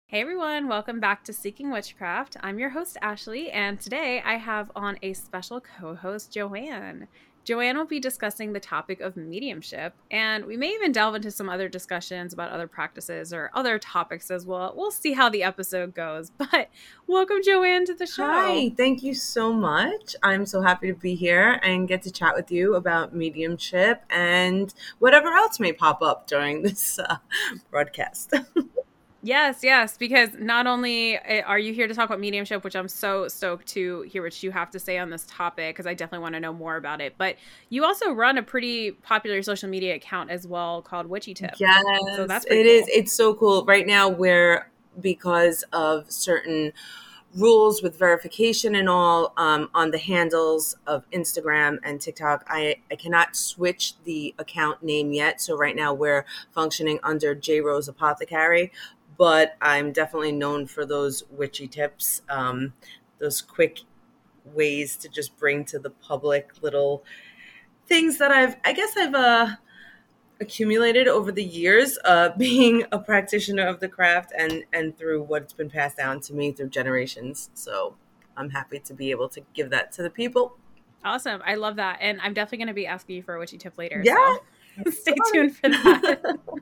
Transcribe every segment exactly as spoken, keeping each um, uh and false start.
Hey everyone, welcome back to Seeking Witchcraft. I'm your host, Ashley, and today I have on a special co host, Joanne. Joanne will be discussing the topic of mediumship, and we may even delve into some other discussions about other practices or other topics as well. We'll see how the episode goes, but welcome, Joanne, to the show. Hi, thank you so much. I'm so happy to be here and get to chat with you about mediumship and whatever else may pop up during this uh, broadcast. Yes, yes, because not only are you here to talk about mediumship, which I'm so stoked to hear what you have to say on this topic, because I definitely want to know more about it, but you also run a pretty popular social media account as well called Witchy Tips. Yes, So that's it pretty is. cool. It's so cool. Right now, we're, because of certain rules with verification and all um, on the handles of Instagram and TikTok, I, I cannot switch the account name yet. So right now we're functioning under J Rose Apothecary, but I'm definitely known for those witchy tips, um, those quick ways to just bring to the public little things that I've, I guess I've, uh, accumulated over the years, uh, being a practitioner of the craft and and through what's been passed down to me through generations. So I'm happy to be able to give that to the people. Awesome. I love that. And I'm definitely going to be asking you for a witchy tip later. Yeah. So stay tuned for that.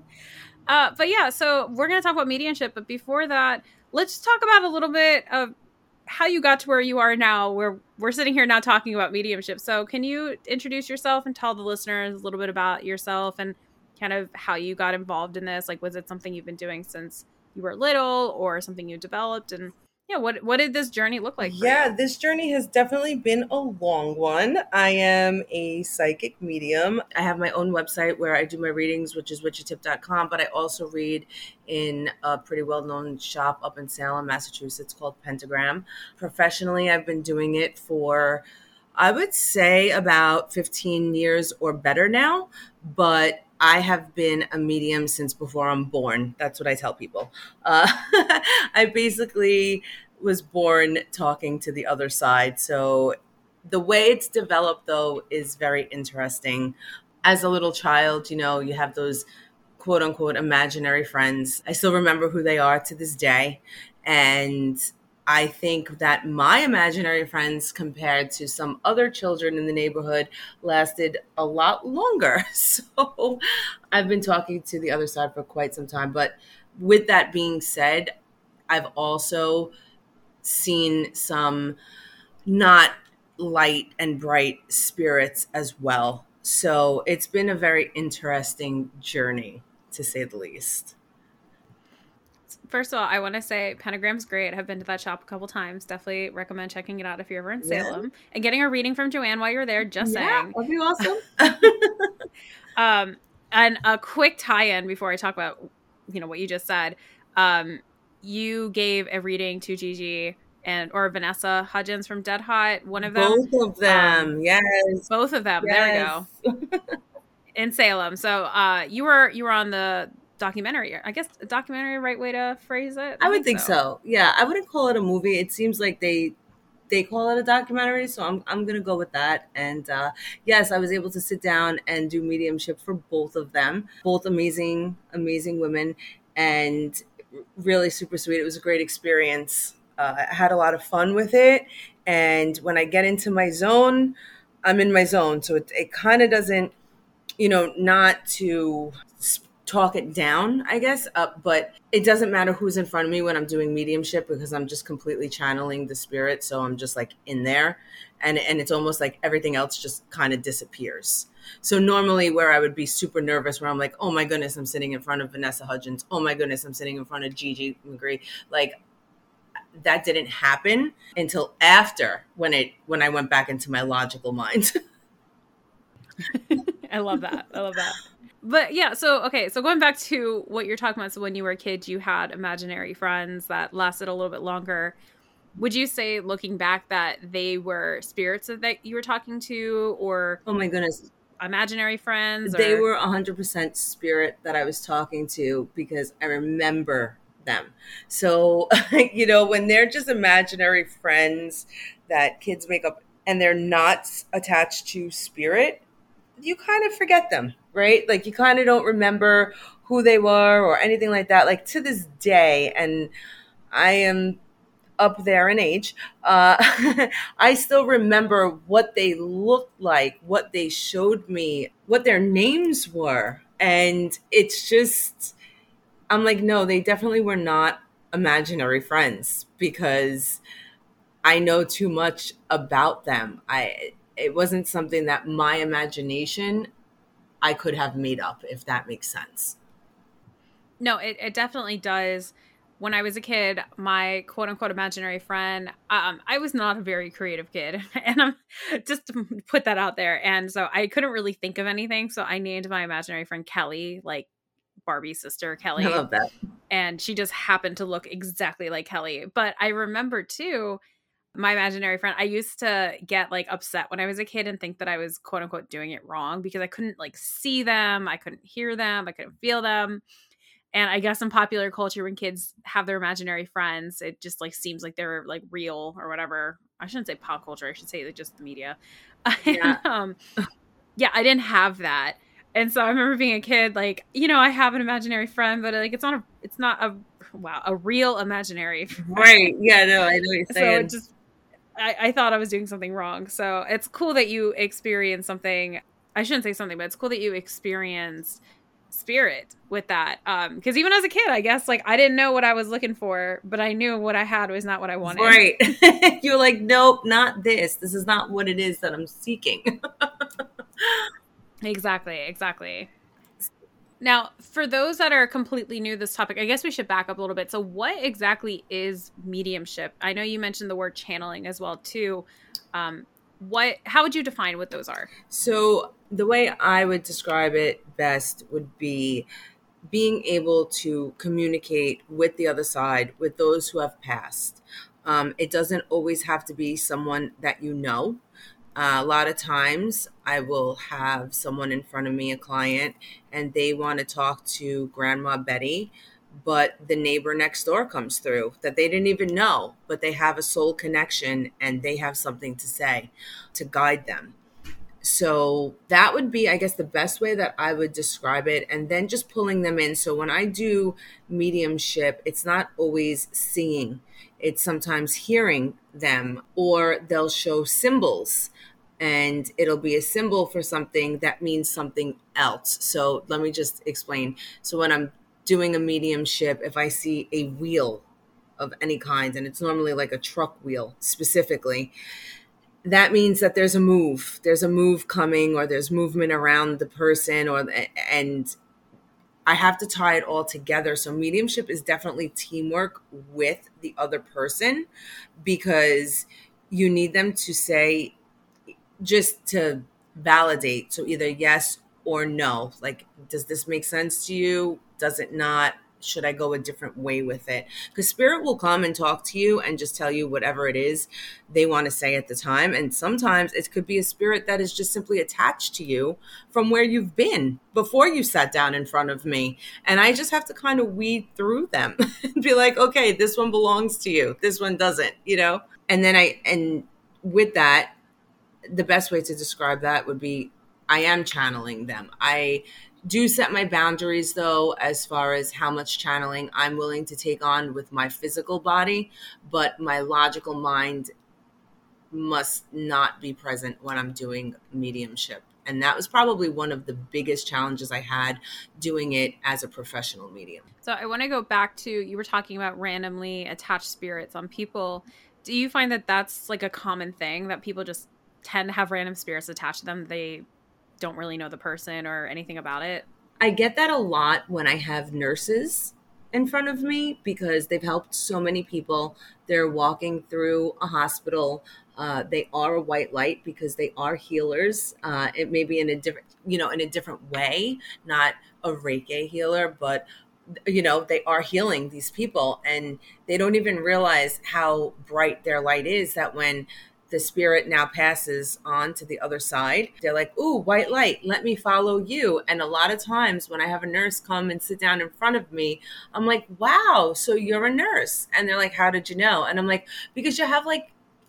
uh, but yeah, so we're going to talk about mediumship. But before that, let's talk about a little bit of how you got to where you are now, where we're sitting here now talking about mediumship. So can you introduce yourself and tell the listeners a little bit about yourself and kind of how you got involved in this? Like, was it something you've been doing since you were little or something you developed? And yeah, what, what did this journey look like for Yeah, you? this journey has definitely been a long one. I am a psychic medium. I have my own website where I do my readings, which is witchy tip dot com, but I also read in a pretty well-known shop up in Salem, Massachusetts called Pentagram. Professionally, I've been doing it for, I would say, about fifteen years or better now, but I have been a medium since before I'm born. That's what I tell people. Uh, I basically was born talking to the other side. So the way it's developed, though, is very interesting. As a little child, you know, you have those quote unquote imaginary friends. I still remember who they are to this day. And I think that my imaginary friends, compared to some other children in the neighborhood, lasted a lot longer. So I've been talking to the other side for quite some time. But with that being said, I've also seen some not light and bright spirits as well. So it's been a very interesting journey, to say the least. First of all, I want to say Pentagram's great. I've been to that shop a couple times. Definitely recommend checking it out if you're ever in Yeah. Salem and getting a reading from Joanne while you're there. Just Yeah, saying. that'd be awesome. um, and a quick tie-in before I talk about, you know, what you just said. Um, you gave a reading to Gigi and or Vanessa Hudgens from Dead Hot. One of them. Both of Um, them. Yes. both of them. There we Yes. go. In Salem. So uh, you were you were on the documentary. I guess a documentary, right way to phrase it. I would think so. so. Yeah, I wouldn't call it a movie. It seems like they they call it a documentary, so I'm I'm gonna go with that. And uh, yes, I was able to sit down and do mediumship for both of them. Both amazing, amazing women, and really super sweet. It was a great experience. Uh, I had a lot of fun with it, and when I get into my zone, I'm in my zone. So it it kind of doesn't, you know, not to talk it down, I guess, uh, but it doesn't matter who's in front of me when I'm doing mediumship, because I'm just completely channeling the spirit. So I'm just like in there, and and it's almost like everything else just kind of disappears. So normally where I would be super nervous, where I'm like, oh my goodness, I'm sitting in front of Vanessa Hudgens. Oh my goodness, I'm sitting in front of Gigi McGree. Like, that didn't happen until after, when it when I went back into my logical mind. I love that. I love that. But yeah, so okay, so going back to what you're talking about, so when you were a kid, you had imaginary friends that lasted a little bit longer. Would you say, looking back, that they were spirits that you were talking to, or Oh my goodness. imaginary friends? They or... were one hundred percent spirit that I was talking to, because I remember them. So, you know, when they're just imaginary friends that kids make up and they're not attached to spirit, you kind of forget them, right? Like, you kind of don't remember who they were or anything like that. Like to this day, and I am up there in age, uh, I still remember what they looked like, what they showed me, what their names were. And it's just, I'm like, no, they definitely were not imaginary friends because I know too much about them. I It wasn't something that my imagination I could have made up, if that makes sense. No, it, it definitely does. When I was a kid, my quote unquote imaginary friend, um, I was not a very creative kid. And I'm just to put that out there. And so I couldn't really think of anything. So I named my imaginary friend Kelly, like Barbie's sister, I Kelly. love that. And she just happened to look exactly like Kelly. But I remember too, my imaginary friend, I used to get like upset when I was a kid and think that I was quote unquote doing it wrong because I couldn't like see them. I couldn't hear them. I couldn't feel them. And I guess in popular culture, when kids have their imaginary friends, it just like seems like they're like real or whatever. I shouldn't say pop culture. I should say like just the media. Yeah. And, um, yeah, I didn't have that. And so I remember being a kid, like, you know, I have an imaginary friend, but like, it's not a, it's not a, wow, a real imaginary friend. Right. Yeah, no, I know what you're saying. So it just, I, I thought I was doing something wrong. So it's cool that you experience something. I shouldn't say something, but it's cool that you experienced spirit with that. Um, because even as a kid, I guess, like, I didn't know what I was looking for, but I knew what I had was not what I wanted. Right. You're like, nope, not this. This is not what it is that I'm seeking. Exactly, exactly. Now, for those that are completely new to this topic, I guess we should back up a little bit. So what exactly is mediumship? I know you mentioned the word channeling as well, too. Um, what, how would you define what those are? So the way I would describe it best would be being able to communicate with the other side, with those who have passed. Um, it doesn't always have to be someone that you know. Uh, a lot of times I will have someone in front of me, a client, and they want to talk to Grandma Betty, but the neighbor next door comes through that they didn't even know, but they have a soul connection and they have something to say to guide them. So that would be, I guess, the best way that I would describe it. And then just pulling them in. So when I do mediumship, it's not always seeing, it's sometimes hearing them, or they'll show symbols and it'll be a symbol for something that means something else. So let me just explain. So when I'm doing a mediumship, if I see a wheel of any kind, and it's normally like a truck wheel specifically, that means that there's a move, there's a move coming, or there's movement around the person, or, and I have to tie it all together. So mediumship is definitely teamwork with the other person, because you need them to say, just to validate. So either yes or no, like, does this make sense to you? Does it not? Should I go a different way with it? Because spirit will come and talk to you and just tell you whatever it is they want to say at the time. And sometimes it could be a spirit that is just simply attached to you from where you've been before you sat down in front of me. And I just have to kind of weed through them and be like, okay, this one belongs to you. This one doesn't, you know? And then I, and with that, the best way to describe that would be I am channeling them. I do set my boundaries, though, as far as how much channeling I'm willing to take on with my physical body, but my logical mind must not be present when I'm doing mediumship. And that was probably one of the biggest challenges I had doing it as a professional medium. So I want to go back to, you were talking about randomly attached spirits on people. Do you find that that's like a common thing, that people just tend to have random spirits attached to them? They don't really know the person or anything about it? I get that a lot when I have nurses in front of me, because they've helped so many people. They're walking through a hospital. Uh, they are a white light because they are healers. Uh, it may be in a different, you know, in a different way, not a Reiki healer, but you know, they are healing these people, and they don't even realize how bright their light is, that when the spirit now passes on to the other side, they're like, ooh, white light, let me follow you. And a lot of times when I have a nurse come and sit down in front of me, I'm like, wow, so you're a nurse? And they're like, how did you know? And I'm like, because you have like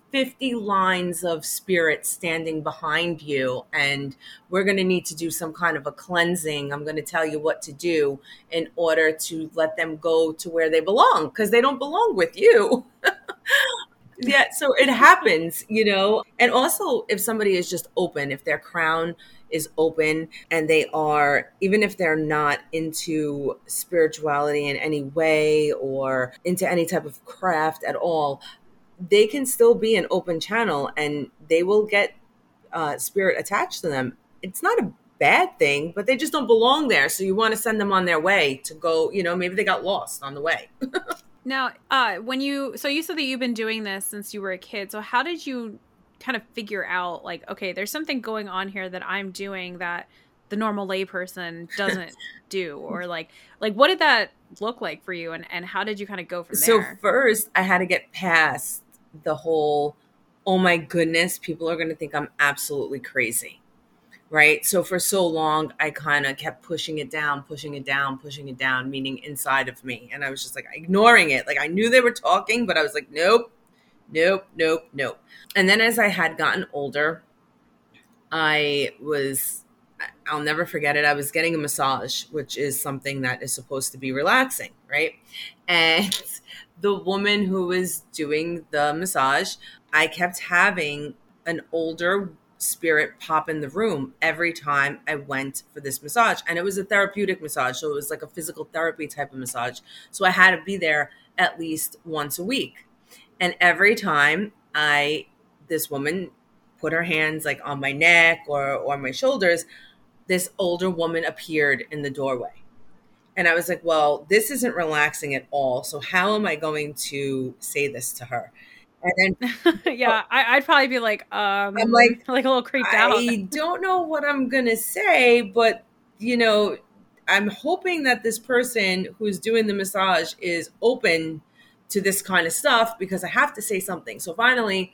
fifty lines of spirit standing behind you, and we're going to need to do some kind of a cleansing. I'm going to tell you what to do in order to let them go to where they belong, because they don't belong with you. Yeah, so it happens, you know. And also, if somebody is just open, if their crown is open and they are, even if they're not into spirituality in any way or into any type of craft at all, they can still be an open channel and they will get uh, spirit attached to them. It's not a bad thing, but they just don't belong there. So you want to send them on their way to go, you know, maybe they got lost on the way. Now, uh, when you, so you said that you've been doing this since you were a kid. So how did you kind of figure out, like, okay, there's something going on here that I'm doing that the normal layperson doesn't do? Or like, like what did that look like for you? And, and how did you kind of go from So there? first I had to get past the whole, oh my goodness, people are going to think I'm absolutely crazy. Right. So for so long, I kind of kept pushing it down, pushing it down, pushing it down, meaning inside of me. And I was just like ignoring it. Like I knew they were talking, but I was like, nope, nope, nope, nope. And then as I had gotten older, I was, I'll never forget it. I was getting a massage, which is something that is supposed to be relaxing. Right. And the woman who was doing the massage, I kept having an older spirit pop in the room every time I went for this massage. And it was a therapeutic massage. So it was like a physical therapy type of massage. So I had to be there at least once a week. And every time I, this woman put her hands like on my neck or, or my shoulders, this older woman appeared in the doorway. And I was like, well, this isn't relaxing at all. So how am I going to say this to her? And then, yeah, I, I'd probably be like, um, I'm like, like a little creeped out. I don't know what I'm going to say, but, you know, I'm hoping that this person who's doing the massage is open to this kind of stuff because I have to say something. So finally,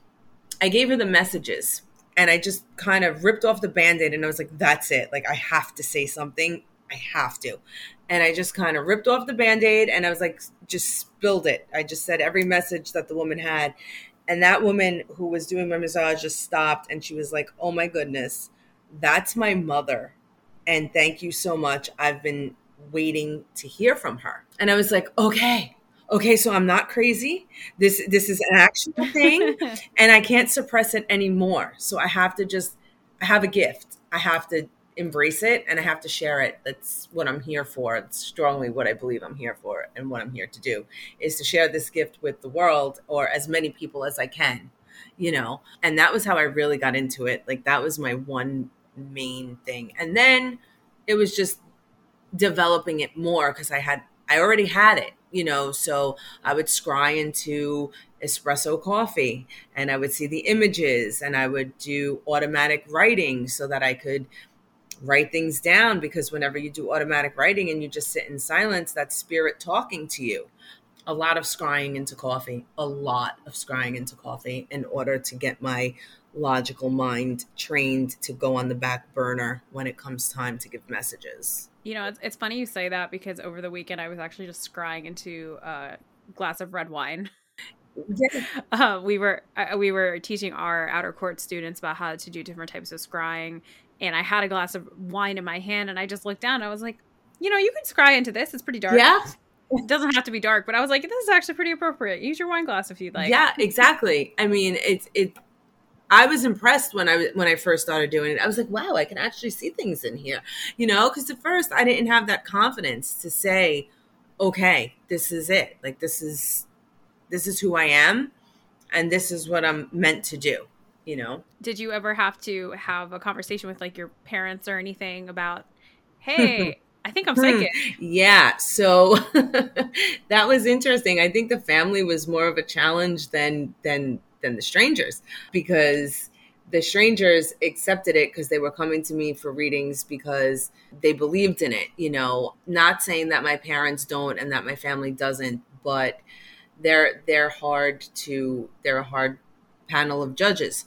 I gave her the messages and I just kind of ripped off the Band-Aid and I was like, that's it. Like, I have to say something. I have to. And I just kind of ripped off the Band-Aid and I was like, just spilled it. I just said every message that the woman had. And that woman who was doing my massage just stopped and she was like, oh my goodness, that's my mother. And thank you so much. I've been waiting to hear from her. And I was like, okay, okay, so I'm not crazy. This, this is an actual thing and I can't suppress it anymore. So I have to just, I have a gift. I have to embrace it and I have to share it. That's what I'm here for. It's strongly what I believe I'm here for and what I'm here to do is to share this gift with the world or as many people as I can, you know. And that was how I really got into it. Like that was my one main thing. And then it was just developing it more because I had I already had it, you know, so I would scry into espresso coffee and I would see the images and I would do automatic writing so that I could write things down because whenever you do automatic writing and you just sit in silence, that's spirit talking to you. A lot of scrying into coffee, a lot of scrying into coffee in order to get my logical mind trained to go on the back burner when it comes time to give messages. You know, it's, it's funny you say that because over the weekend I was actually just scrying into a glass of red wine. Yeah. Uh, we were uh, we were teaching our outer court students about how to do different types of scrying. And I had a glass of wine in my hand and I just looked down and I was like, you know, you can scry into this. It's pretty dark. Yeah. It doesn't have to be dark, but I was like, this is actually pretty appropriate. Use your wine glass if you'd like. Yeah, exactly. I mean, it's, it, I was impressed when I, when I first started doing it. I was like, wow, I can actually see things in here, you know, because at first I didn't have that confidence to say, okay, this is it. Like, this is, this is who I am. And this is what I'm meant to do. You know, did you ever have to have a conversation with like your parents or anything about, hey, I think I'm psychic? Yeah. So that was interesting. I think the family was more of a challenge than, than, than the strangers because the strangers accepted it because they were coming to me for readings because they believed in it, you know, not saying that my parents don't and that my family doesn't, but they're, they're hard to, they're a hard panel of judges.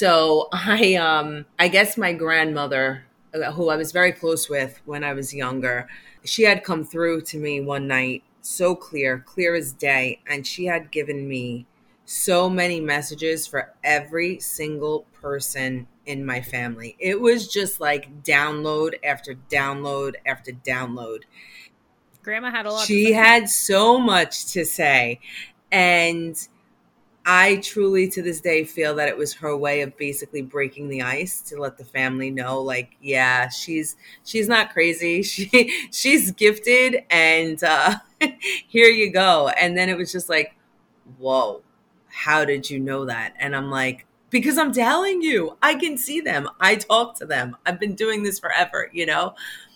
So I, um, I guess my grandmother, who I was very close with when I was younger, she had come through to me one night, so clear, clear as day. And she had given me so many messages for every single person in my family. It was just like download after download after download. Grandma had a lot She to say. had so much to say. And I truly, to this day, feel that it was her way of basically breaking the ice to let the family know, like, yeah, she's she's not crazy. She she's gifted, and uh, here you go. And then it was just like, whoa, how did you know that? And I'm like, because I'm telling you, I can see them. I talk to them. I've been doing this forever, you know?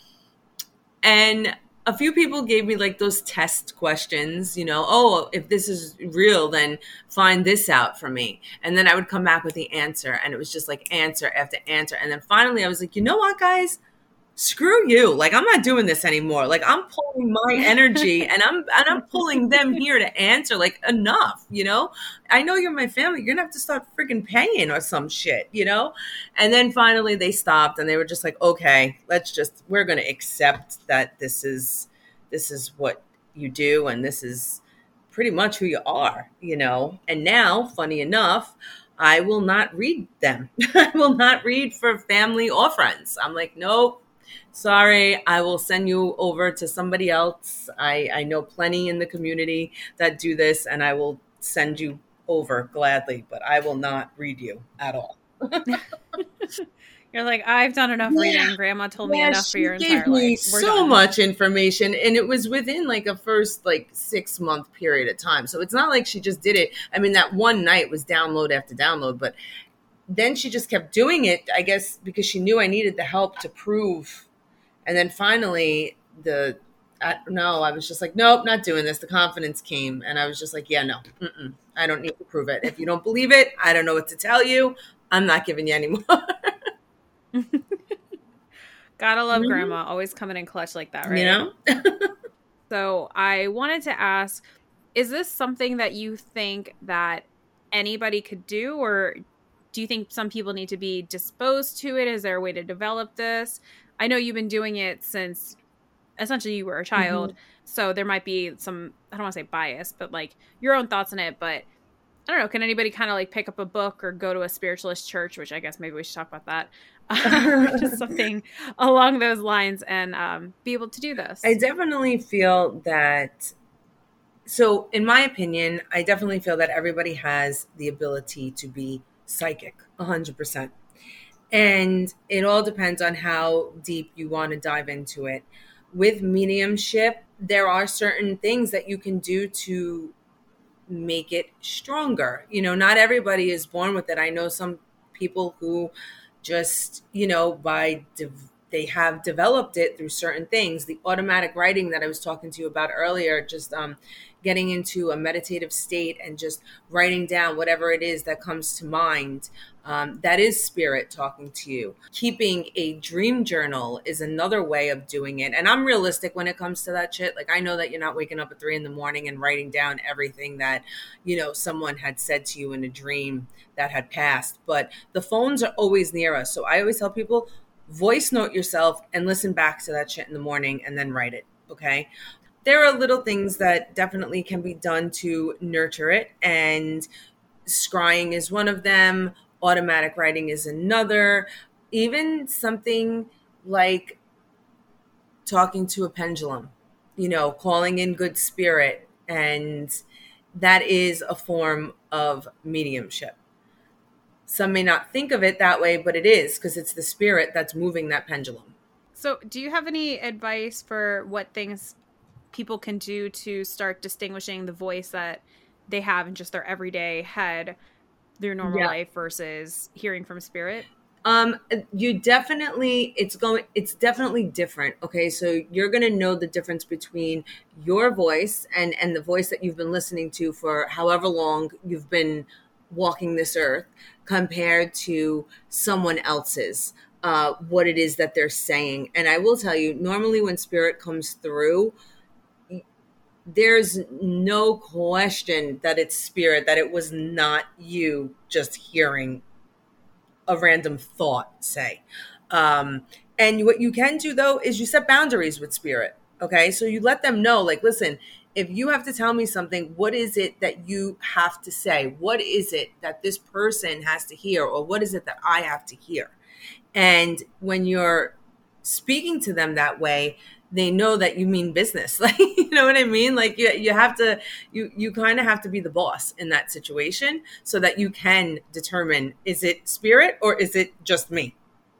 And a few people gave me like those test questions, you know, oh, if this is real, then find this out for me. And then I would come back with the answer, and it was just like answer after answer. And then finally I was like, you know what, guys? Screw you. Like, I'm not doing this anymore. Like, I'm pulling my energy and I'm and I'm pulling them here to answer. Like, enough, you know? I know you're my family. You're gonna have to start freaking paying or some shit, you know? And then finally they stopped, and they were just like, okay, let's just we're gonna accept that this is this is what you do, and this is pretty much who you are, you know? And now, funny enough, I will not read them. I will not read for family or friends. I'm like, nope. Sorry, I will send you over to somebody else. I, I know plenty in the community that do this, and I will send you over gladly, but I will not read you at all. You're like, I've done enough Yeah. reading. Grandma told me Yeah, enough for she your gave entire me life. We're so done. much information, and it was within like a first like six month period of time. So it's not like she just did it. I mean, that one night was download after download, but then she just kept doing it, I guess, because she knew I needed the help to prove. And then finally, the I, no, I was just like, nope, not doing this. The confidence came, and I was just like, yeah, no, mm-mm, I don't need to prove it. If you don't believe it, I don't know what to tell you. I'm not giving you any more. Gotta love Mhm. grandma. Always coming in clutch like that, right? You know? So I wanted to ask, is this something that you think that anybody could do, or do you think some people need to be disposed to it? Is there a way to develop this? I know you've been doing it since essentially you were a child, Mhm. so there might be some, I don't want to say bias, but like your own thoughts on it. But I don't know, can anybody kind of like pick up a book or go to a spiritualist church, which I guess maybe we should talk about that, or just something along those lines, and um, be able to do this? I definitely feel that. So, in my opinion, I definitely feel that everybody has the ability to be psychic, one hundred percent. And it all depends on how deep you want to dive into it. With mediumship, there are certain things that you can do to make it stronger. You know, not everybody is born with it. I know some people who just, you know, by div- they have developed it through certain things. The automatic writing that I was talking to you about earlier, just um, getting into a meditative state and just writing down whatever it is that comes to mind. Um, that is spirit talking to you. Keeping a dream journal is another way of doing it. And I'm realistic when it comes to that shit. Like, I know that you're not waking up at three in the morning and writing down everything that, you know, someone had said to you in a dream that had passed. But the phones are always near us. So I always tell people, voice note yourself and listen back to that shit in the morning and then write it. Okay. There are little things that definitely can be done to nurture it. And scrying is one of them. Automatic writing is another. Even something like talking to a pendulum, you know, calling in good spirit. And that is a form of mediumship. Some may not think of it that way, but it is, because it's the spirit that's moving that pendulum. So do you have any advice for what things people can do to start distinguishing the voice that they have in just their everyday head, their normal Yeah. life, versus hearing from spirit? Um, you definitely, it's going, it's definitely different. Okay. So you're going to know the difference between your voice and, and the voice that you've been listening to for however long you've been walking this earth, compared to someone else's, uh, what it is that they're saying. And I will tell you, normally when spirit comes through, there's no question that it's spirit, that it was not you just hearing a random thought, say. Um, and what you can do, though, is you set boundaries with spirit. Okay. So you let them know, like, listen, if you have to tell me something, what is it that you have to say? What is it that this person has to hear? Or what is it that I have to hear? And when you're speaking to them that way, they know that you mean business. Like, you know what I mean? Like you, you have to, you, you kind of have to be the boss in that situation so that you can determine, is it spirit or is it just me?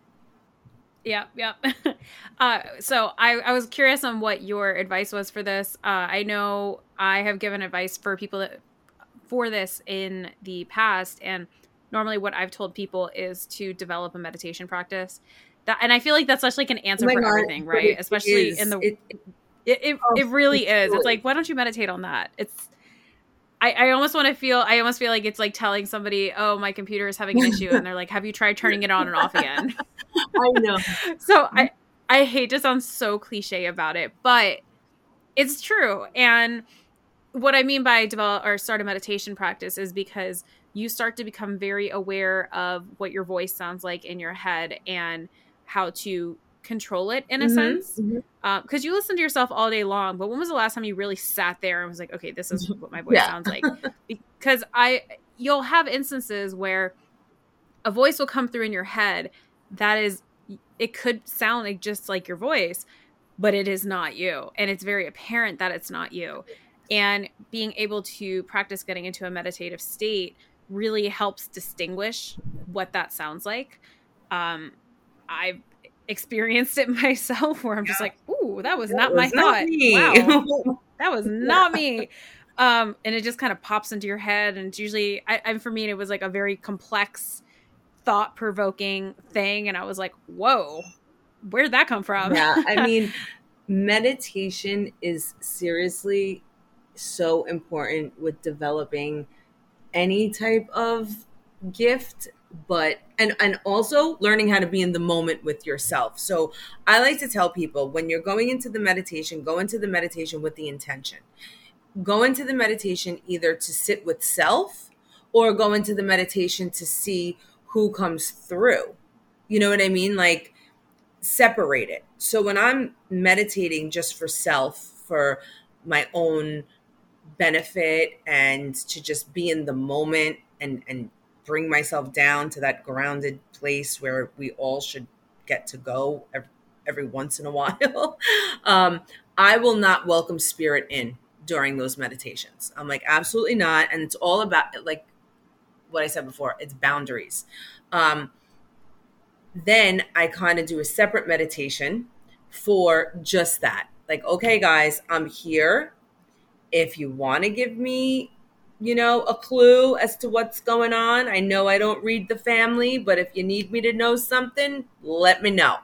Yeah, yeah. uh, so I, I was curious on what your advice was for this. Uh, I know I have given advice for people that, for this in the past. And normally what I've told people is to develop a meditation practice. That, and I feel like that's such like an answer oh for God, everything, right? It, Especially it in the, it, it, it, oh, it really is. Really. It's like, why don't you meditate on that? It's, I, I almost want to feel, I almost feel like it's like telling somebody, oh, my computer is having an issue. And they're like, have you tried turning it on and off again? I know. So I, I hate to sound so cliche about it, but it's true. And what I mean by develop or start a meditation practice is because you start to become very aware of what your voice sounds like in your head and how to control it in a mm-hmm, sense. Because mm-hmm. um, you listen to yourself all day long, but when was the last time you really sat there and was like, okay, this is what my voice yeah. sounds like? Because I, you'll have instances where a voice will come through in your head that is, it could sound like just like your voice, but it is not you. And it's very apparent that it's not you. And being able to practice getting into a meditative state really helps distinguish what that sounds like. Um, I've experienced it myself where I'm yeah. just like, ooh, that was that not was my not thought. Me. Wow. That was not yeah. me. Um, and it just kind of pops into your head. And it's usually, I, I, for me, it was like a very complex, thought-provoking thing. And I was like, whoa, where'd that come from? Yeah, I mean, meditation is seriously so important with developing any type of gift, but and and also learning how to be in the moment with yourself. So I like to tell people, when you're going into the meditation, go into the meditation with the intention. Go into the meditation either to sit with self or go into the meditation to see who comes through. You know what I mean? Like, separate it. So when I'm meditating just for self, for my own benefit and to just be in the moment and, and bring myself down to that grounded place where we all should get to go every, every once in a while, um, I will not welcome spirit in during those meditations. I'm like, absolutely not. And it's all about, like what I said before, it's boundaries. Um, then I kind of do a separate meditation for just that. Like, okay, guys, I'm here. If you want to give me, you know, a clue as to what's going on, I know I don't read the family, but if you need me to know something, let me know.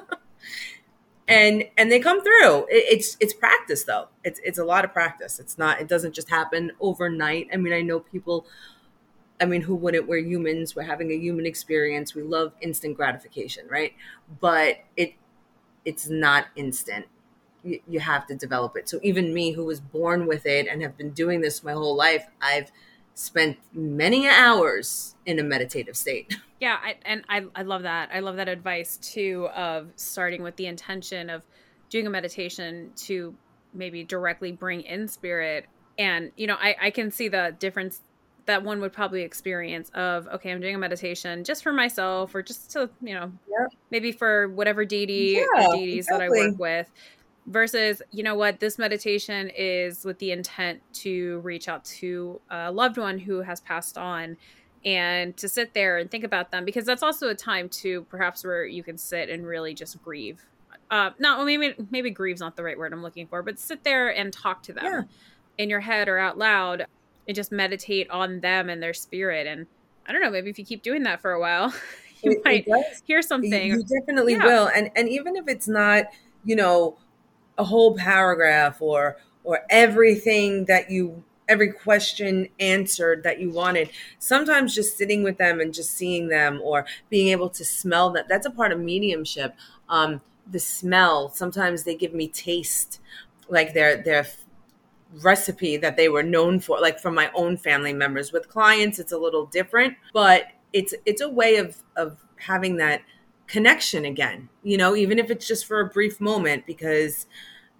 and and they come through. It, it's it's practice though. It's it's a lot of practice. It's not. It doesn't just happen overnight. I mean, I know people. I mean, who wouldn't? We're humans. We're having a human experience. We love instant gratification, right? But it it's not instant. You, you have to develop it. So even me, who was born with it and have been doing this my whole life, I've spent many hours in a meditative state. Yeah, I, and I, I love that. I love that advice too, of starting with the intention of doing a meditation to maybe directly bring in spirit. And, you know, I, I can see the difference that one would probably experience of, okay, I'm doing a meditation just for myself or just to, you know, yep. maybe for whatever deity yeah, or deities exactly. that I work with, versus, you know what, this meditation is with the intent to reach out to a loved one who has passed on and to sit there and think about them, because that's also a time to perhaps where you can sit and really just grieve. Uh, not, well, maybe, maybe grieve's not the right word I'm looking for, but sit there and talk to them yeah. in your head or out loud. And just meditate on them and their spirit. And I don't know, maybe if you keep doing that for a while, you it, might it hear something. You definitely yeah. will. And and even if it's not, you know, a whole paragraph or or everything that you, every question answered that you wanted, sometimes just sitting with them and just seeing them or being able to smell that, that's a part of mediumship. Um, the smell, sometimes they give me taste, like they're, they're, recipe that they were known for, like from my own family members. With clients, it's a little different, but it's it's a way of of having that connection again, you know, even if it's just for a brief moment, because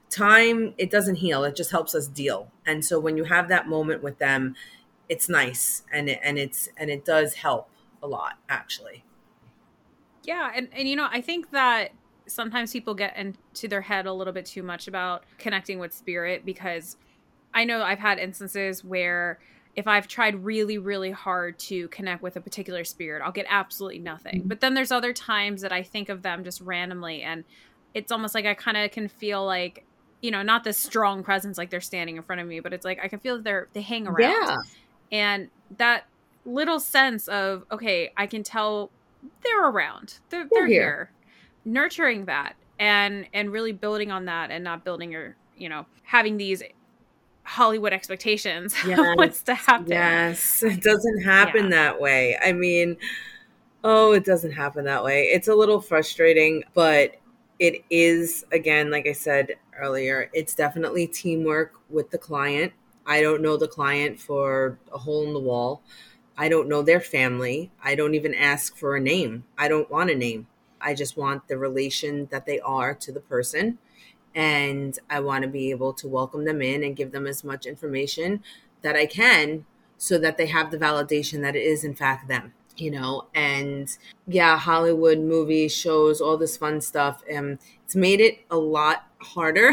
time, it doesn't heal. It just helps us deal. And so when you have that moment with them, it's nice. And it, and it's, and it does help a lot, actually. Yeah. And, and, you know, I think that sometimes people get into their head a little bit too much about connecting with spirit, because I know I've had instances where if I've tried really, really hard to connect with a particular spirit, I'll get absolutely nothing. But then there's other times that I think of them just randomly, and it's almost like I kind of can feel like, you know, not this strong presence, like they're standing in front of me, but it's like I can feel they're they hang around. Yeah. And that little sense of, okay, I can tell they're around. They're, they're here. here. Nurturing that and and really building on that, and not building your, you know, having these Hollywood expectations yes. of what's to happen. Yes. It doesn't happen yeah. that way. I mean, oh, it doesn't happen that way. It's a little frustrating, but it is, again, like I said earlier, it's definitely teamwork with the client. I don't know the client for a hole in the wall. I don't know their family. I don't even ask for a name. I don't want a name. I just want the relation that they are to the person. And I want to be able to welcome them in and give them as much information that I can, so that they have the validation that it is in fact them, you know. And yeah, Hollywood movies, shows, all this fun stuff. And it's made it a lot harder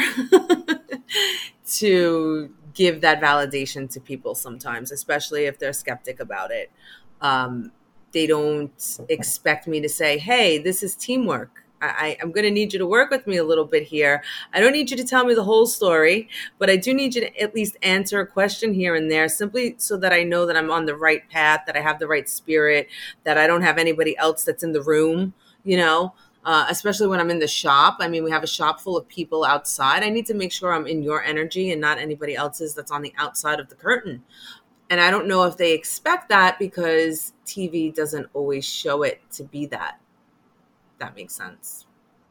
to give that validation to people sometimes, especially if they're skeptic about it. Um, they don't expect me to say, hey, this is teamwork. I, I'm going to need you to work with me a little bit here. I don't need you to tell me the whole story, but I do need you to at least answer a question here and there, simply so that I know that I'm on the right path, that I have the right spirit, that I don't have anybody else that's in the room, you know, uh, especially when I'm in the shop. I mean, we have a shop full of people outside. I need to make sure I'm in your energy and not anybody else's that's on the outside of the curtain. And I don't know if they expect that, because T V doesn't always show it to be that. That makes sense.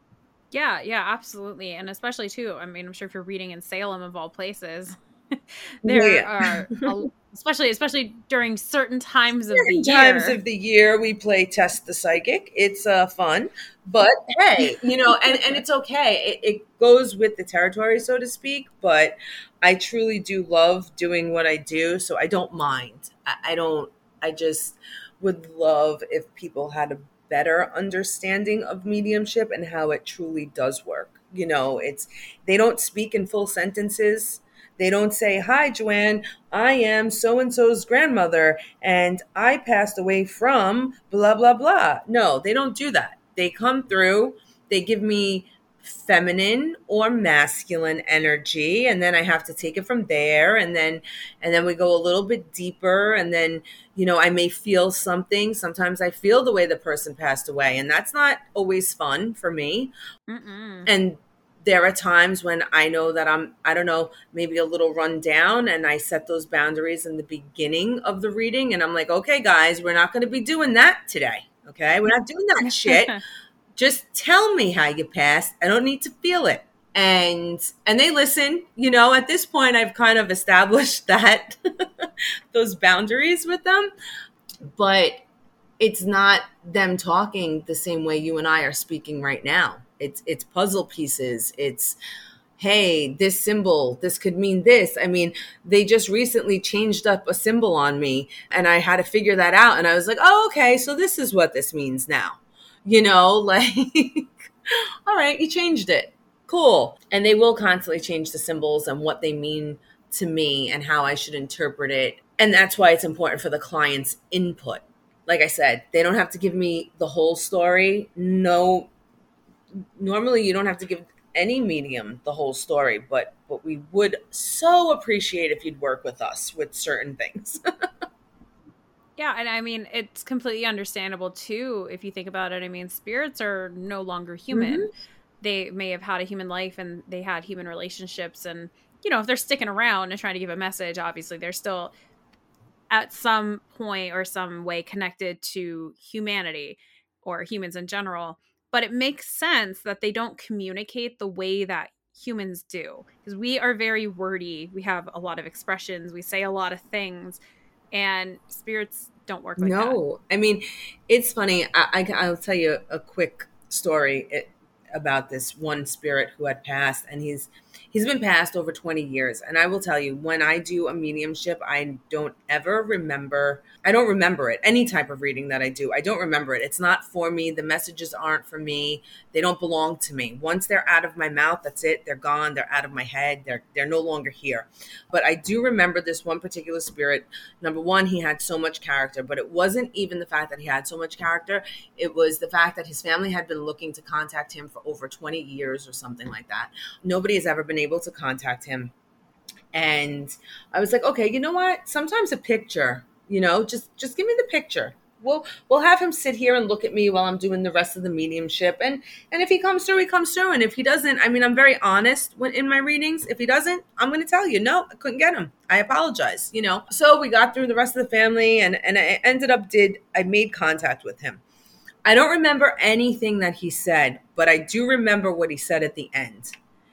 Yeah, yeah, absolutely. And especially too, I mean, I'm sure if you're reading in Salem of all places, there yeah. are, a, especially especially during certain times of certain the year. times of the year, we play Test the Psychic. It's uh, fun, but hey, you know, and, and it's okay. It, it goes with the territory, so to speak. But I truly do love doing what I do, so I don't mind. I, I don't. I just would love if people had a better understanding of mediumship and how it truly does work. You know, it's, they don't speak in full sentences. They don't say, hi, Joanne, I am so-and-so's grandmother and I passed away from blah, blah, blah. No, they don't do that. They come through, they give me feminine or masculine energy, and then I have to take it from there, and then and then we go a little bit deeper, and then, you know, I may feel something. Sometimes I feel the way the person passed away, and that's not always fun for me. Mm-mm. And there are times when I know that I'm, I don't know, maybe a little run down, and I set those boundaries in the beginning of the reading, and I'm like, okay, guys, we're not going to be doing that today. Okay, we're not doing that shit. Just tell me how you passed. I don't need to feel it. And and they listen. You know, at this point, I've kind of established that those boundaries with them. But it's not them talking the same way you and I are speaking right now. It's it's puzzle pieces. It's, hey, this symbol, this could mean this. I mean, they just recently changed up a symbol on me, and I had to figure that out. And I was like, oh, okay, so this is what this means now. You know, like, all right, you changed it. Cool. And they will constantly change the symbols and what they mean to me and how I should interpret it. And that's why it's important for the client's input. Like I said, they don't have to give me the whole story. No, normally you don't have to give any medium the whole story, but, but we would so appreciate if you'd work with us with certain things. Yeah, and I mean, it's completely understandable, too, if you think about it. I mean, spirits are no longer human. Mm-hmm. They may have had a human life, and they had human relationships. And, you know, if they're sticking around and trying to give a message, obviously they're still at some point or some way connected to humanity or humans in general. But it makes sense that they don't communicate the way that humans do. Because we are very wordy. We have a lot of expressions. We say a lot of things. And spirits don't work like no. that. No. I mean, it's funny. I, I, I'll tell you a quick story. It, about this one spirit who had passed, and he's he's been passed over twenty years. And I will tell you, when I do a mediumship, I don't ever remember, I don't remember it. Any type of reading that I do, I don't remember it. It's not for me. The messages aren't for me. They don't belong to me. Once they're out of my mouth, that's it. They're gone. They're out of my head. They're they're no longer here. But I do remember this one particular spirit. Number one, he had so much character, but it wasn't even the fact that he had so much character. It was the fact that his family had been looking to contact him for over twenty years or something like that. Nobody has ever been able to contact him. And I was like, okay, you know what? Sometimes a picture, you know, just just give me the picture. We'll we'll have him sit here and look at me while I'm doing the rest of the mediumship. And and if he comes through, he comes through. And if he doesn't, I mean, I'm very honest when in my readings. If he doesn't, I'm going to tell you, no, I couldn't get him. I apologize, you know. So we got through the rest of the family, and, and I ended up did, I made contact with him. I don't remember anything that he said, but I do remember what he said at the end.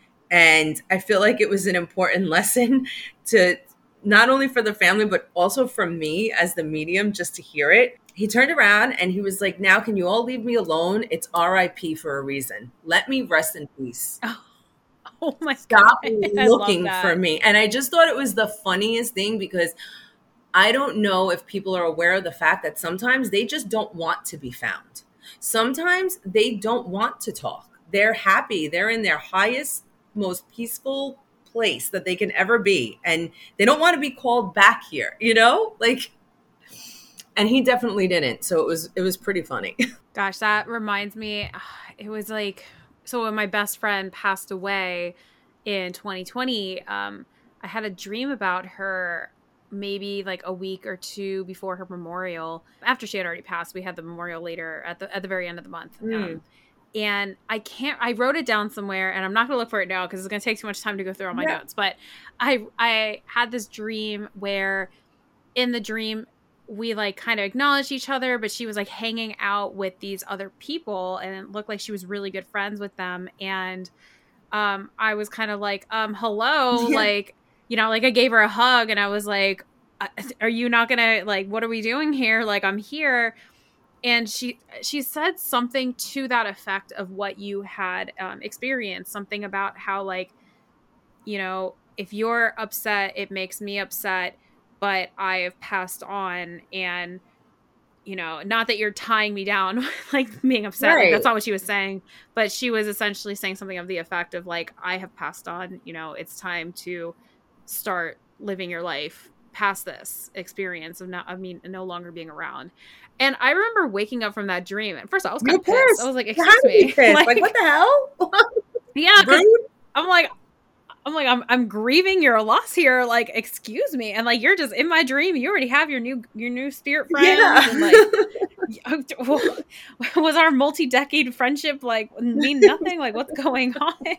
And I feel like it was an important lesson to not only for the family, but also for me as the medium, just to hear it. He turned around and he was like, now can you all leave me alone? It's R I P for a reason. Let me rest in peace. Oh, oh my Stop God. looking for me. And I just thought it was the funniest thing, because I don't know if people are aware of the fact that sometimes they just don't want to be found. Sometimes they don't want to talk. They're happy. They're in their highest, most peaceful place that they can ever be. And they don't want to be called back here, you know, like, and he definitely didn't. So it was, it was pretty funny. Gosh, that reminds me, it was like, so when my best friend passed away in twenty twenty, um, I had a dream about her maybe like a week or two before her memorial. After she had already passed, we had the memorial later at the, at the very end of the month. Mm. Um, And I can't, I wrote it down somewhere, and I'm not going to look for it now because it's going to take too much time to go through all my yeah. notes. But I, I had this dream where in the dream, we like kind of acknowledged each other, but she was like hanging out with these other people, and it looked like she was really good friends with them. And um, I was kind of like, um, hello, yeah. like, you know, like I gave her a hug, and I was like, are you not going to, like, what are we doing here? Like, I'm here. And she she said something to that effect of what you had um, experienced, something about how, like, you know, if you're upset, it makes me upset, but I have passed on. And, you know, not that you're tying me down, like being upset. Right. Like, that's not what she was saying. But she was essentially saying something of the effect of, like, I have passed on. You know, it's time to start living your life past this experience of not, I mean, no longer being around. And I remember waking up from that dream, and first I was kind of pissed. pissed. I was like, "Excuse me, like, like what the hell?" Yeah, I'm like, I'm like, I'm, I'm grieving your loss here. Like, excuse me, and like, you're just in my dream. You already have your new, your new spirit friends. Yeah. And like, was our multi-decade friendship like mean nothing? Like, what's going on?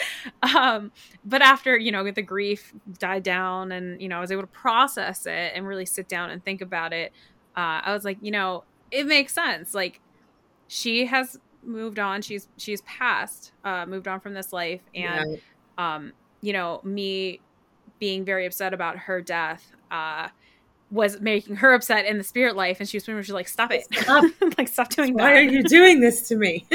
um, but after, you know, the grief died down, and you know, I was able to process it and really sit down and think about it. Uh, I was like, you know, it makes sense. Like, she has moved on. She's, she's passed, uh, moved on from this life. And, yeah. um, you know, me being very upset about her death, uh, was making her upset in the spirit life. And she was pretty much like, stop it. Stop. Like, stop doing Why that. Why are you doing this to me?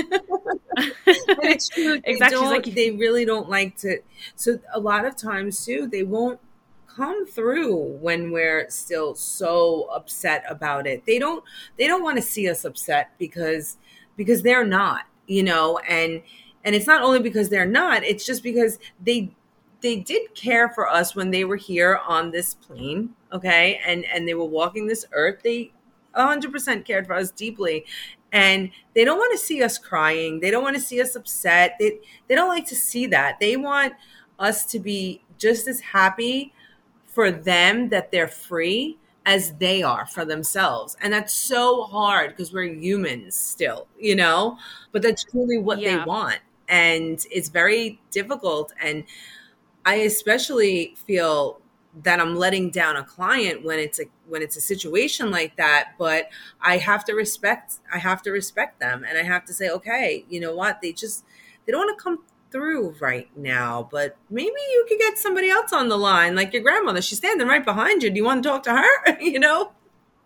It's true. They exactly. Like, they really don't like to. So a lot of times too, they won't come through when we're still so upset about it. They don't they don't want to see us upset because because they're not, you know, and and it's not only because they're not, it's just because they they did care for us when they were here on this plane, okay? And and they were walking this earth. They one hundred percent cared for us deeply. And they don't want to see us crying. They don't want to see us upset. They they don't like to see that. They want us to be just as happy for them that they're free as they are for themselves. And that's so hard because we're humans still, you know, but that's truly what yeah. they want. And it's very difficult. And I especially feel that I'm letting down a client when it's a, when it's a situation like that, but I have to respect, I have to respect them. And I have to say, okay, you know what? They just, they don't want to come through right now, but maybe you could get somebody else on the line, like your grandmother. She's standing right behind you. Do you want to talk to her? You know?